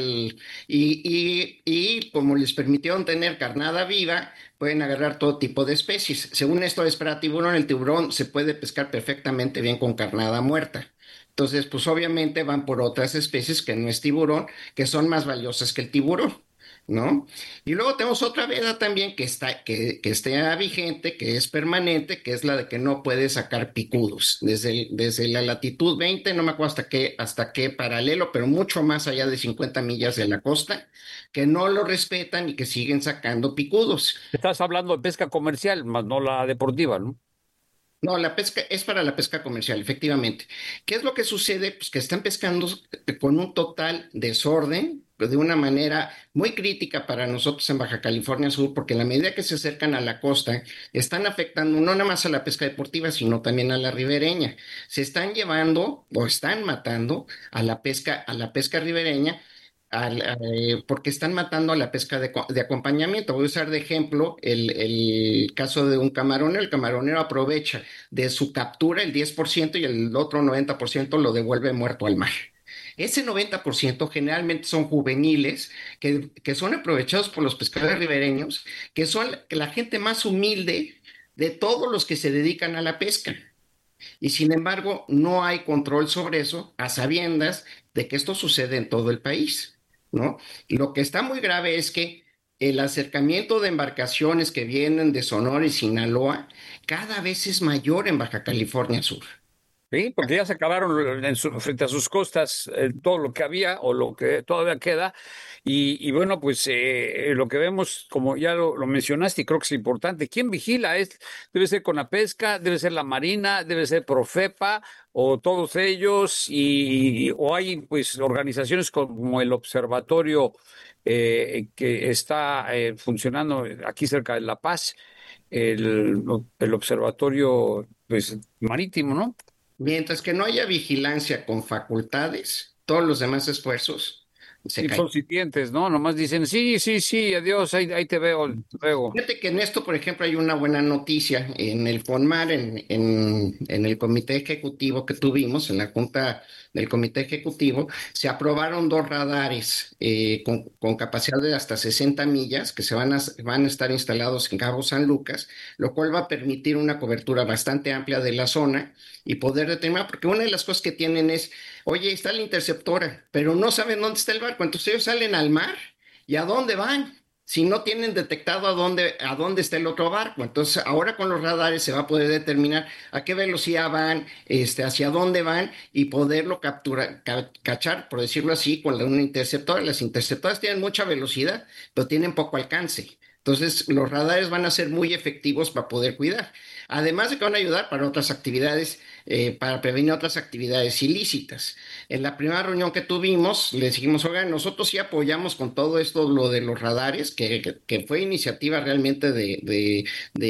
y como les permitieron tener carnada viva, pueden agarrar todo tipo de especies. Según esto es para tiburón, el tiburón se puede pescar perfectamente bien con carnada muerta. Entonces, pues obviamente van por otras especies que no es tiburón, que son más valiosas que el tiburón, ¿no? Y luego tenemos otra veda también que está vigente, que es permanente, que es la de que no puede sacar picudos. Desde la latitud 20, no me acuerdo hasta qué paralelo, pero mucho más allá de 50 millas de la costa, que no lo respetan y que siguen sacando picudos. Estás hablando de pesca comercial, más no la deportiva, ¿no? No, la pesca es para la pesca comercial, efectivamente. ¿Qué es lo que sucede? Pues que están pescando con un total desorden, de una manera muy crítica para nosotros en Baja California Sur, porque en la medida que se acercan a la costa, están afectando no nada más a la pesca deportiva, sino también a la ribereña. Se están llevando o están matando a la pesca ribereña porque están matando a la pesca de acompañamiento. Voy a usar de ejemplo el caso de un camaronero. El camaronero aprovecha de su captura el 10% y el otro 90% lo devuelve muerto al mar. Ese 90% generalmente son juveniles que son aprovechados por los pescadores ribereños, que son la gente más humilde de todos los que se dedican a la pesca. Y sin embargo, no hay control sobre eso, a sabiendas de que esto sucede en todo el país, ¿no? Y lo que está muy grave es que el acercamiento de embarcaciones que vienen de Sonora y Sinaloa cada vez es mayor en Baja California Sur. Sí, porque ya se acabaron frente a sus costas todo lo que había o lo que todavía queda. Y bueno, pues lo que vemos, como ya lo mencionaste, y creo que es importante, ¿quién vigila? Debe ser Conapesca, debe ser la Marina, debe ser Profepa, o todos ellos, o hay pues organizaciones como el Observatorio que está funcionando aquí cerca de La Paz, el Observatorio pues marítimo, ¿no? Mientras que no haya vigilancia con facultades, todos los demás esfuerzos se caen. Son sitientes, ¿no? Nomás dicen, sí, adiós, ahí te veo luego. Fíjate que en esto, por ejemplo, hay una buena noticia. En el FONMAR, en el comité ejecutivo que tuvimos, en la junta del comité ejecutivo, se aprobaron 2 radares con capacidad de hasta 60 millas que van a estar instalados en Cabo San Lucas, lo cual va a permitir una cobertura bastante amplia de la zona y poder determinar, porque una de las cosas que tienen es, oye, está la interceptora, pero no saben dónde está el barco, entonces ellos salen al mar y ¿a dónde van? Si no tienen detectado a dónde está el otro barco. Entonces, ahora con los radares se va a poder determinar a qué velocidad van, hacia dónde van y poderlo capturar, cachar, por decirlo así, con una interceptora. Las interceptoras tienen mucha velocidad, pero tienen poco alcance. Entonces, los radares van a ser muy efectivos para poder cuidar. Además de que van a ayudar para otras actividades, para prevenir otras actividades ilícitas. En la primera reunión que tuvimos, les dijimos, oigan, nosotros sí apoyamos con todo esto lo de los radares, que fue iniciativa realmente de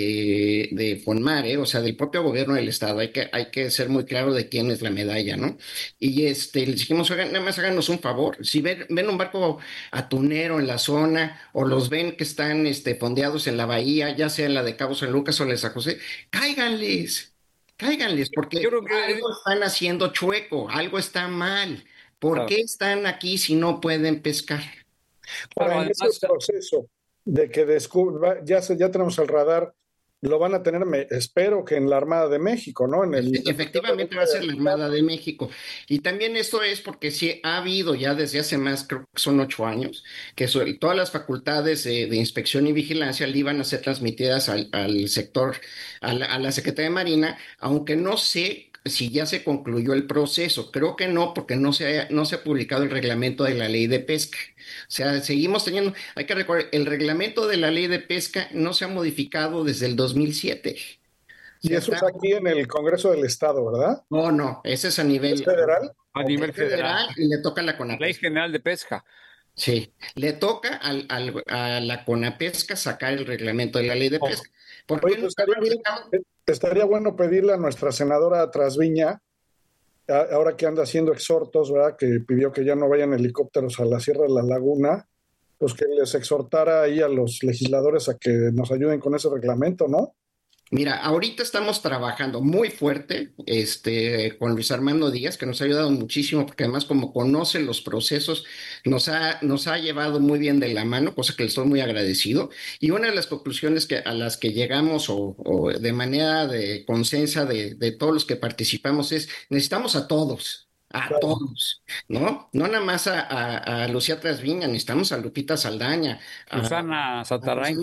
FONMAR, o sea, del propio gobierno del estado. Hay que ser muy claro de quién es la medalla, ¿no? Y les dijimos, oigan, nada más háganos un favor. Si ven un barco atunero en la zona, o los ven que están fondeados en la bahía, ya sea en la de Cabo San Lucas o la de San José, cáiganles, porque yo creo que algo están haciendo chueco, algo está mal. ¿Por qué están aquí si no pueden pescar? Para en ese proceso de que ya tenemos el radar, lo van a tener, espero que en la Armada de México, ¿no? Efectivamente va a ser la Armada de México. Y también esto es porque sí ha habido ya desde hace más, creo que son 8 años, que todas las facultades de inspección y vigilancia le iban a ser transmitidas al sector, a la Secretaría de Marina, aunque no sé si ya se concluyó el proceso. Creo que no, porque no se ha publicado el reglamento de la ley de pesca. O sea, seguimos teniendo, hay que recordar, el reglamento de la ley de pesca no se ha modificado desde el 2007. Y eso es aquí en el Congreso del Estado, ¿verdad? No, ese es a nivel federal. A nivel federal. Y le toca a la CONAPESCA. Ley General de Pesca. Sí, le toca a la CONAPESCA sacar el reglamento de la ley de pesca. Oye, pues estaría bueno pedirle a nuestra senadora Trasviña, ahora que anda haciendo exhortos, ¿verdad? Que pidió que ya no vayan helicópteros a la Sierra de la Laguna, pues que les exhortara ahí a los legisladores a que nos ayuden con ese reglamento, ¿no? Mira, ahorita estamos trabajando muy fuerte con Luis Armando Díaz, que nos ha ayudado muchísimo, porque además como conoce los procesos, nos ha llevado muy bien de la mano, cosa que le estoy muy agradecido. Y una de las conclusiones a las que llegamos, o de manera de consenso de todos los que participamos, es necesitamos a todos. Todos, ¿no? No nada más a Lucía Trasviña, necesitamos a Lupita Saldaña, Susana Satarain,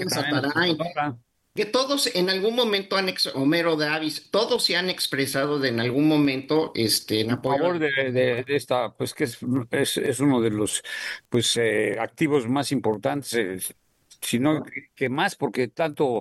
que todos en algún momento Homero Davis, todos se han expresado en algún momento en apoyo. A favor de esta, pues que es uno de los activos más importantes, sino que más, porque tanto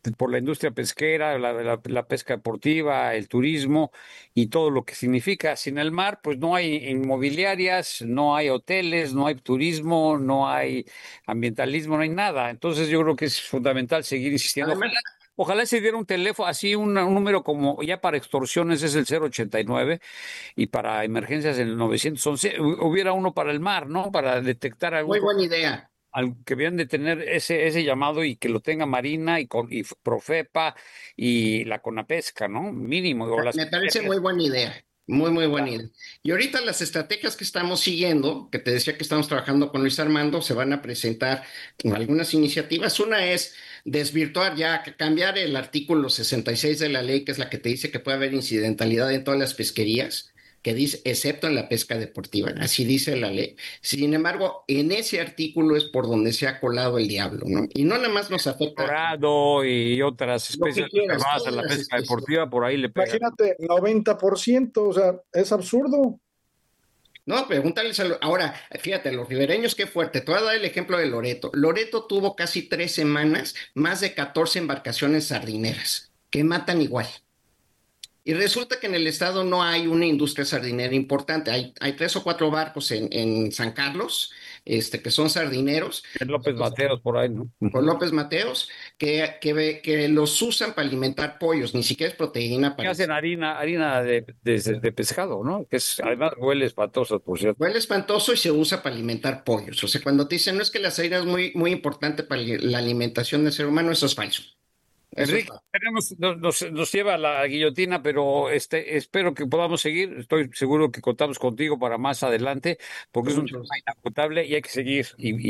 por la industria pesquera, la pesca deportiva, el turismo y todo lo que significa. Sin el mar, pues no hay inmobiliarias, no hay hoteles, no hay turismo, no hay ambientalismo, no hay nada. Entonces yo creo que es fundamental seguir insistiendo. Ojalá se diera un teléfono, así un número como ya para extorsiones es el 089 y para emergencias el 911. Hubiera uno para el mar, ¿no? Para detectar algo. Muy buena idea. Que vean de tener ese llamado y que lo tenga Marina y Profepa y la Conapesca, ¿no? Mínimo. Me parece muy buena idea. Muy, muy buena idea. Y ahorita las estrategias que estamos siguiendo, que te decía que estamos trabajando con Luis Armando, se van a presentar algunas iniciativas. Una es desvirtuar cambiar el artículo 66 de la ley, que es la que te dice que puede haber incidentalidad en todas las pesquerías, que dice, excepto en la pesca deportiva, así dice la ley. Sin embargo, en ese artículo es por donde se ha colado el diablo, ¿no? Y no nada más nos afecta. Dorado y otras especies más a la pesca deportiva, por ahí le pegan. Imagínate, 90%, o sea, es absurdo. No, pregúntales ahora, fíjate, los ribereños, qué fuerte. Te voy a dar el ejemplo de Loreto. Loreto tuvo casi 3 semanas, más de 14 embarcaciones sardineras, que matan igual. Y resulta que en el estado no hay una industria sardinera importante. Hay 3 o 4 barcos en San Carlos, que son sardineros. En López Mateos, por ahí, ¿no? Por López Mateos, que los usan para alimentar pollos, ni siquiera es proteína. Que hacen harina de pescado, ¿no? Que además huele espantoso, por cierto. Huele espantoso y se usa para alimentar pollos. O sea, cuando te dicen, no es que la harina es muy, muy importante para la alimentación del ser humano, eso es falso. Enrique, nos lleva a la guillotina, pero espero que podamos seguir. Estoy seguro que contamos contigo para más adelante, porque es un tema inagotable y hay que seguir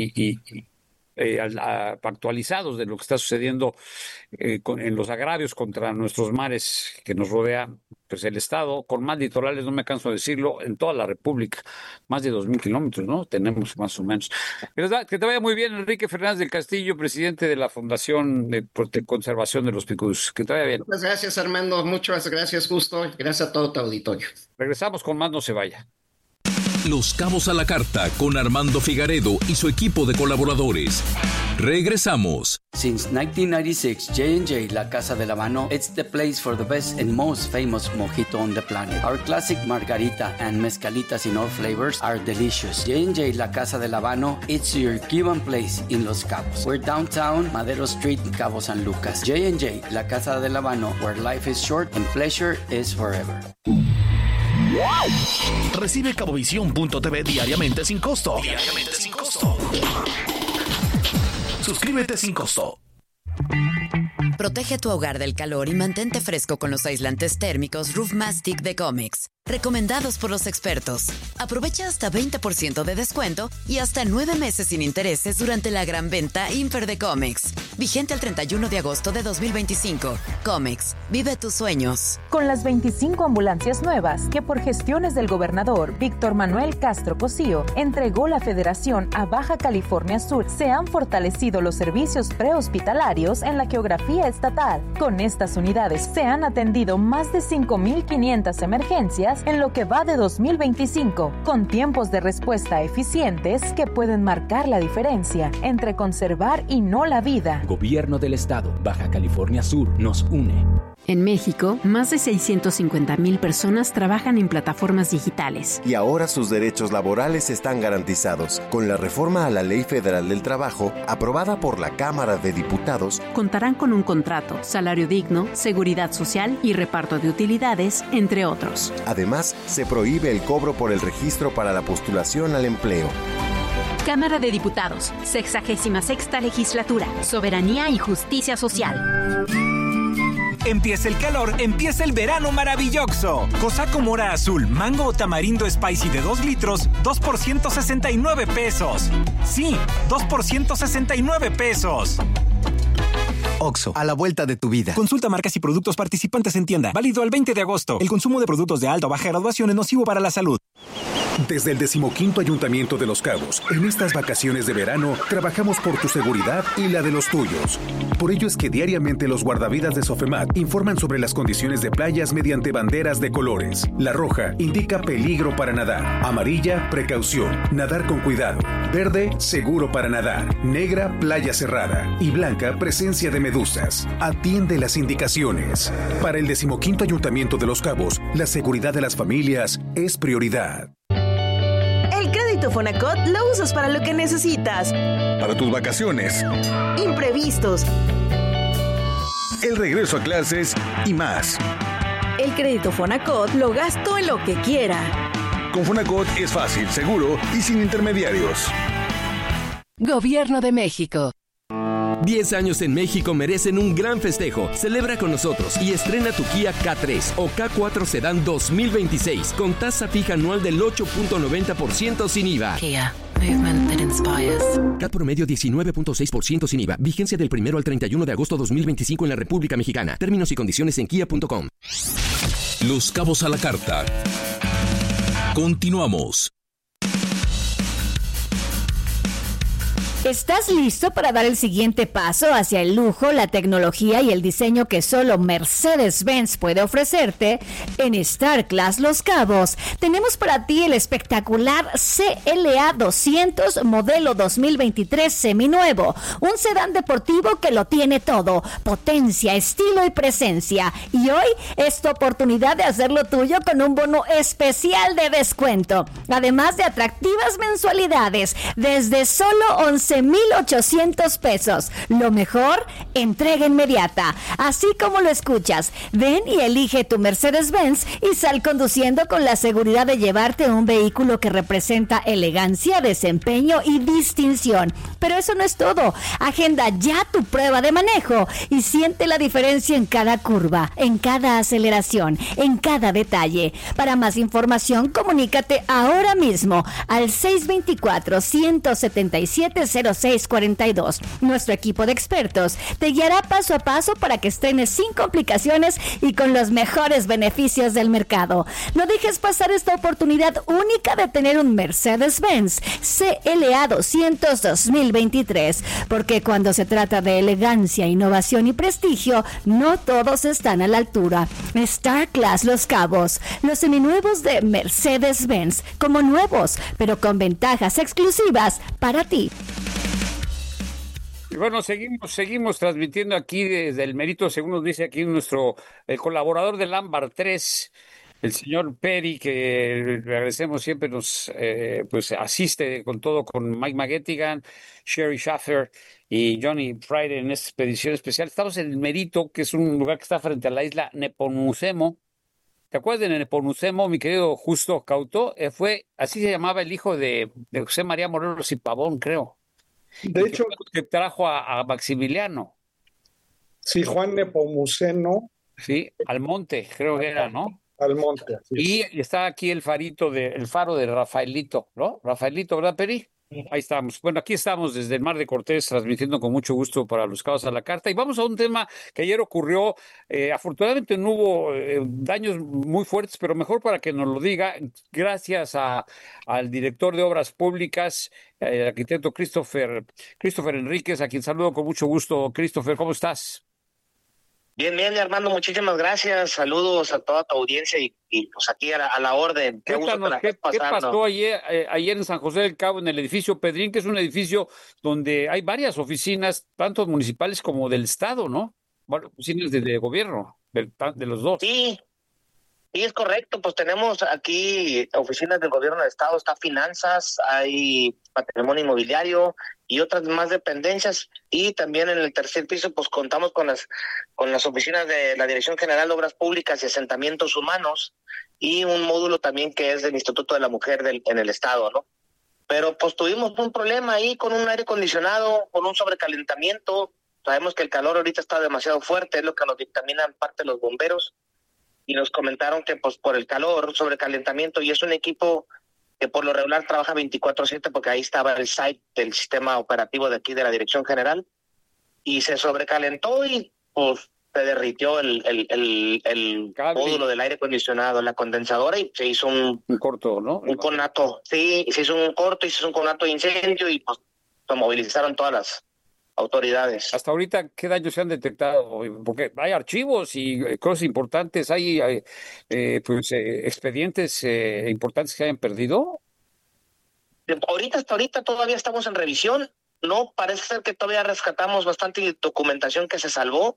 actualizados de lo que está sucediendo en los agravios contra nuestros mares que nos rodean. Pues el estado con más litorales, no me canso de decirlo, en toda la República, más de 2,000 kilómetros, ¿no? Tenemos más o menos. Que te vaya muy bien, Enrique Fernández del Castillo, presidente de la Fundación de Conservación de los Picús. Que te vaya bien. Muchas gracias, Armando. Muchas gracias, Justo. Gracias a todo tu auditorio. Regresamos con más, no se vaya. Los Cabos a la Carta con Armando Figaredo y su equipo de colaboradores. Regresamos. Since 1996, J&J, La Casa del Habano, it's the place for the best and most famous mojito on the planet. Our classic margarita and mezcalitas in all flavors are delicious. J&J, La Casa del Habano, it's your Cuban place in Los Cabos. We're downtown, Madero Street, Cabo San Lucas. J&J, La Casa del Habano, where life is short and pleasure is forever. Recibe Cabovisión.tv diariamente sin costo. Suscríbete sin costo. Protege tu hogar del calor y mantente fresco con los aislantes térmicos Roof Mastic de Comex. Recomendados por los expertos. Aprovecha hasta 20% de descuento y hasta 9 meses sin intereses durante la gran venta Imper de Comex. Vigente el 31 de agosto de 2025. Comex, vive tus sueños. Con las 25 ambulancias nuevas que por gestiones del gobernador Víctor Manuel Castro Cosío entregó la Federación a Baja California Sur, se han fortalecido los servicios prehospitalarios en la geografía estatal. Con estas unidades se han atendido más de 5,500 emergencias en lo que va de 2025, con tiempos de respuesta eficientes que pueden marcar la diferencia entre conservar y no la vida. Gobierno del Estado, Baja California Sur, nos une. En México, más de 650,000 personas trabajan en plataformas digitales. Y ahora sus derechos laborales están garantizados. Con la reforma a la Ley Federal del Trabajo, aprobada por la Cámara de Diputados, contarán con un contrato, salario digno, seguridad social y reparto de utilidades, entre otros. Además, se prohíbe el cobro por el registro para la postulación al empleo. Cámara de Diputados, 66ª Legislatura, Soberanía y Justicia Social. Empieza el calor, empieza el verano maravilloso. Cosaco mora azul, mango o tamarindo spicy de 2 litros, 2 por 169 pesos. Sí, 2 por 169 pesos. Oxxo, a la vuelta de tu vida. Consulta marcas y productos participantes en tienda. Válido al 20 de agosto. El consumo de productos de alta o baja graduación es nocivo para la salud. Desde el 15º Ayuntamiento de Los Cabos, en estas vacaciones de verano, trabajamos por tu seguridad y la de los tuyos. Por ello es que diariamente los guardavidas de Sofemat informan sobre las condiciones de playas mediante banderas de colores. La roja indica peligro para nadar. Amarilla, precaución, nadar con cuidado. Verde, seguro para nadar. Negra, playa cerrada. Y blanca, presencia de medusas. Atiende las indicaciones. Para el 15º Ayuntamiento de Los Cabos, la seguridad de las familias es prioridad. El crédito Fonacot lo usas para lo que necesitas. Para tus vacaciones. Imprevistos. El regreso a clases y más. El crédito Fonacot lo gasto en lo que quiera. Con Fonacot es fácil, seguro y sin intermediarios. Gobierno de México. 10 años en México merecen un gran festejo. Celebra con nosotros y estrena tu Kia K3 o K4 Sedan 2026 con tasa fija anual del 8.90% sin IVA. Kia, movement that inspires. CAT promedio 19.6% sin IVA. Vigencia del 1 al 31 de agosto 2025 en la República Mexicana. Términos y condiciones en kia.com. Los Cabos a la Carta. Continuamos. ¿Estás listo para dar el siguiente paso hacia el lujo, la tecnología y el diseño que solo Mercedes-Benz puede ofrecerte? En Star Class Los Cabos tenemos para ti el espectacular CLA 200 modelo 2023 seminuevo, un sedán deportivo que lo tiene todo, potencia, estilo y presencia. Y hoy es tu oportunidad de hacerlo tuyo con un bono especial de descuento, además de atractivas mensualidades desde solo 11,800 pesos. Lo mejor, entrega inmediata. Así como lo escuchas, ven y elige tu Mercedes-Benz y sal conduciendo con la seguridad de llevarte un vehículo que representa elegancia, desempeño y distinción. Pero eso no es todo. Agenda ya tu prueba de manejo y siente la diferencia en cada curva, en cada aceleración, en cada detalle. Para más información, comunícate ahora mismo al 624-177-0642. Nuestro equipo de expertos te guiará paso a paso para que estrenes sin complicaciones y con los mejores beneficios del mercado. No dejes pasar esta oportunidad única de tener un Mercedes-Benz CLA 200 2023, porque cuando se trata de elegancia, innovación y prestigio, no todos están a la altura. Star Class Los Cabos, los seminuevos de Mercedes-Benz, como nuevos, pero con ventajas exclusivas para ti. Y bueno, seguimos transmitiendo aquí desde el Mérito, según nos dice aquí el colaborador del Ámbar 3, el señor Peri, que le agradecemos siempre, nos pues asiste con todo, con Mike Maguetigan, Sherry Schaffer y Johnny Friday en esta expedición especial. Estamos en el Mérito, que es un lugar que está frente a la isla Nepomucemo. ¿Te acuerdas de Nepomucemo, mi querido Justo Cauto? Así se llamaba el hijo de José María Morelos y Pavón, creo. De hecho, que trajo a Maximiliano. Sí, Juan Nepomuceno. Sí, Almonte, creo que era, ¿no? Almonte. Y está aquí el faro de Rafaelito, ¿no? Rafaelito, ¿verdad, Peri? Ahí estamos. Bueno, aquí estamos desde el Mar de Cortés, transmitiendo con mucho gusto para Los Cabos a la Carta. Y vamos a un tema que ayer ocurrió. Afortunadamente no hubo daños muy fuertes, pero mejor para que nos lo diga. Gracias al director de Obras Públicas, el arquitecto Christopher Enríquez, a quien saludo con mucho gusto. Christopher, ¿cómo estás? Bien, Armando, muchísimas gracias. Saludos a toda tu audiencia y pues aquí a la orden. ¿Qué pasó ayer en San José del Cabo, en el edificio Pedrín, que es un edificio donde hay varias oficinas, tanto municipales como del Estado, ¿no? Bueno, oficinas de gobierno, de los dos. Sí, es correcto. Pues tenemos aquí oficinas del gobierno del Estado, está finanzas, hay patrimonio inmobiliario y otras más dependencias, y también en el tercer piso pues contamos con las oficinas de la Dirección General de Obras Públicas y Asentamientos Humanos, y un módulo también que es del Instituto de la Mujer en el Estado, ¿no? Pero pues tuvimos un problema ahí con un aire acondicionado, con un sobrecalentamiento. Sabemos que el calor ahorita está demasiado fuerte, es lo que nos dictaminan parte de los bomberos, y nos comentaron que pues por el calor, sobrecalentamiento, y es un equipo que por lo regular trabaja 24/7, porque ahí estaba el site del sistema operativo de aquí de la Dirección General, y se sobrecalentó y pues se derritió el módulo del aire acondicionado, la condensadora, y se hizo un corto, ¿no? Un conato, sí, se hizo un corto y se hizo un conato de incendio y pues se movilizaron todas las autoridades. Hasta ahorita, ¿qué daños se han detectado? Porque hay archivos y cosas importantes, hay expedientes importantes que hayan perdido. Hasta ahorita todavía estamos en revisión. No, parece ser que todavía rescatamos bastante documentación que se salvó.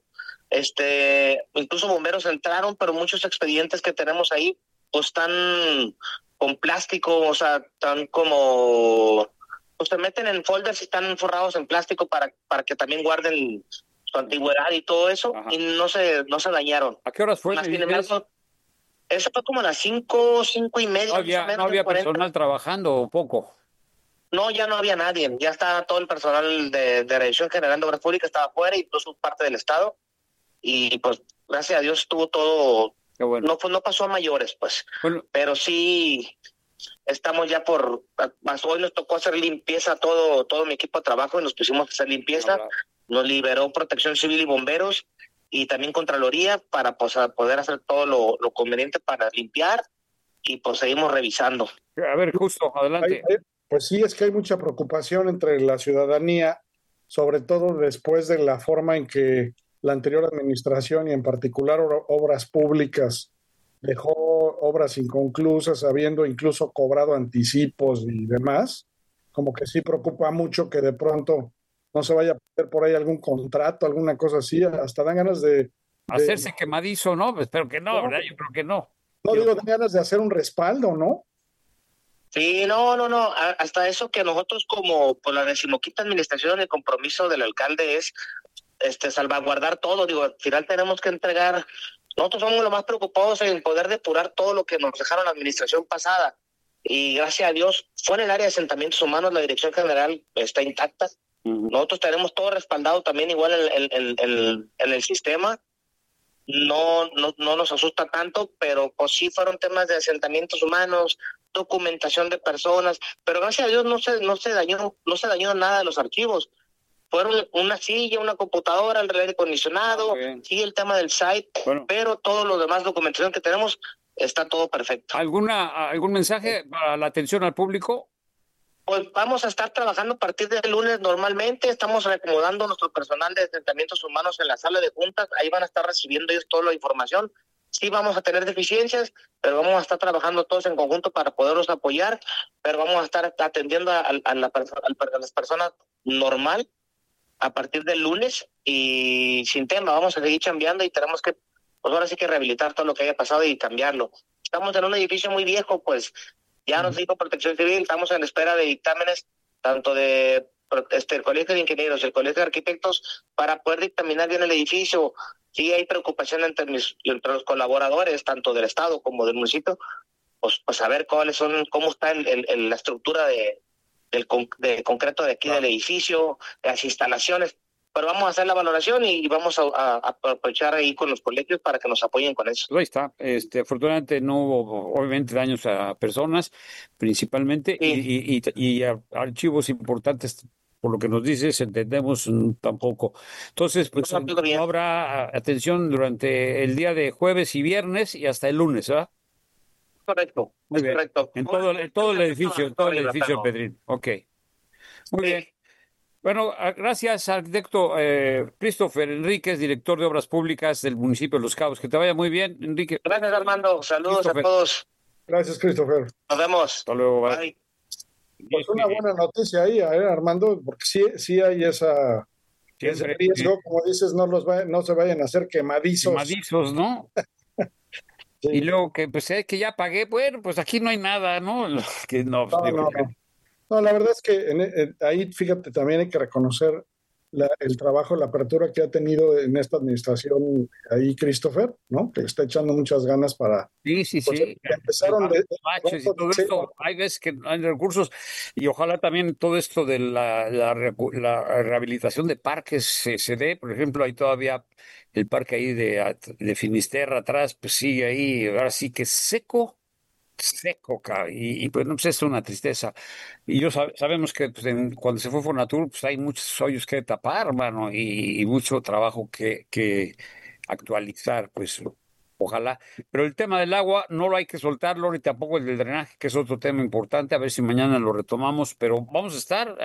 Incluso bomberos entraron, pero muchos expedientes que tenemos ahí pues están con plástico, o sea, están como, pues se meten en folders y están forrados en plástico para que también guarden su antigüedad y todo eso. Ajá. Y no se dañaron. ¿A qué horas fue? Sin embargo, eso fue como a las 5:30. No había personal trabajando o poco. No, ya no había nadie. Ya estaba todo el personal de Dirección General de Obras Públicas, estaba afuera, incluso parte del Estado. Y pues, gracias a Dios, estuvo todo. Qué bueno. No pasó a mayores, pues. Bueno. Pero sí, estamos ya hoy nos tocó hacer limpieza todo mi equipo de trabajo y nos pusimos a hacer limpieza. Nos liberó Protección Civil y Bomberos y también Contraloría para poder hacer todo lo conveniente para limpiar y pues seguimos revisando. A ver, justo, adelante. Pues sí, es que hay mucha preocupación entre la ciudadanía, sobre todo después de la forma en que la anterior administración y en particular Obras Públicas dejó obras inconclusas, habiendo incluso cobrado anticipos y demás. Como que sí preocupa mucho que de pronto no se vaya a perder por ahí algún contrato, alguna cosa así. Hasta dan ganas de hacerse quemadizo, ¿no? Espero que no, ¿verdad? Yo creo que no. No, digo, dan ganas de hacer un respaldo, ¿no? Sí, no. Hasta eso que nosotros como por la 15ª administración, el compromiso del alcalde es salvaguardar todo. Digo, al final tenemos que entregar. Nosotros somos los más preocupados en poder depurar todo lo que nos dejaron la administración pasada. Y gracias a Dios, fue en el área de asentamientos humanos, la dirección general está intacta. Uh-huh. Nosotros tenemos todo respaldado también igual en el sistema. No nos asusta tanto, pero pues sí fueron temas de asentamientos humanos, documentación de personas, pero gracias a Dios no se dañó nada de los archivos. Fueron una silla, una computadora, el aire acondicionado, sí, el tema del site, pero todo lo demás documentación que tenemos está todo perfecto. ¿Algún mensaje para la atención al público? Pues vamos a estar trabajando a partir del lunes normalmente, estamos reacomodando nuestro personal de asentamientos humanos en la sala de juntas, ahí van a estar recibiendo ellos toda la información. Sí vamos a tener deficiencias, pero vamos a estar trabajando todos en conjunto para poderlos apoyar, pero vamos a estar atendiendo a las personas normal a partir del lunes y sin tema, vamos a seguir chambeando y tenemos que, pues ahora sí que rehabilitar todo lo que haya pasado y cambiarlo. Estamos en un edificio muy viejo, pues ya nos dijo Protección Civil, estamos en espera de dictámenes tanto de el Colegio de Ingenieros, el Colegio de Arquitectos, para poder dictaminar bien el edificio. Sí hay preocupación entre los colaboradores, tanto del Estado como del municipio, pues saber cómo está la estructura de concreto de aquí del edificio, las instalaciones, pero vamos a hacer la valoración y vamos a aprovechar ahí con los colegios para que nos apoyen con eso. Ahí está. Afortunadamente no hubo obviamente daños a personas principalmente y archivos importantes. Por lo que nos dices, entendemos tampoco. Entonces, pues no habrá atención durante el día de jueves y viernes y hasta el lunes, ¿verdad? Correcto. Muy bien. Correcto. En todo el edificio, Pedrín. Ok. Muy bien. Bueno, gracias, arquitecto Christopher Enríquez, director de Obras Públicas del municipio de Los Cabos. Que te vaya muy bien, Enrique. Gracias, Armando. Saludos a todos. Gracias, Christopher. Nos vemos. Hasta luego. Bye. Pues una buena noticia ahí, Armando, porque sí hay ese riesgo, como dices, no se vayan a hacer quemadizos. Quemadizos, ¿no? Sí. Y luego que que ya pagué, bueno, pues aquí no hay nada, ¿no? No, la verdad es que ahí, fíjate, también hay que reconocer el trabajo, la apertura que ha tenido en esta administración ahí Christopher, ¿no? Que está echando muchas ganas para... Sí. Empezaron y todo esto, hay veces que hay recursos y ojalá también todo esto de la rehabilitación de parques se dé. Por ejemplo, hay todavía el parque ahí de Finisterra atrás, pues sigue ahí, ahora sí que seco, y pues no, pues es una tristeza. Y sabemos que pues, cuando se fue Fonatur, pues hay muchos hoyos que tapar, hermano, y mucho trabajo que actualizar, pues ojalá. Pero el tema del agua no lo hay que soltarlo, ni tampoco el del drenaje, que es otro tema importante. A ver si mañana lo retomamos, pero vamos a estar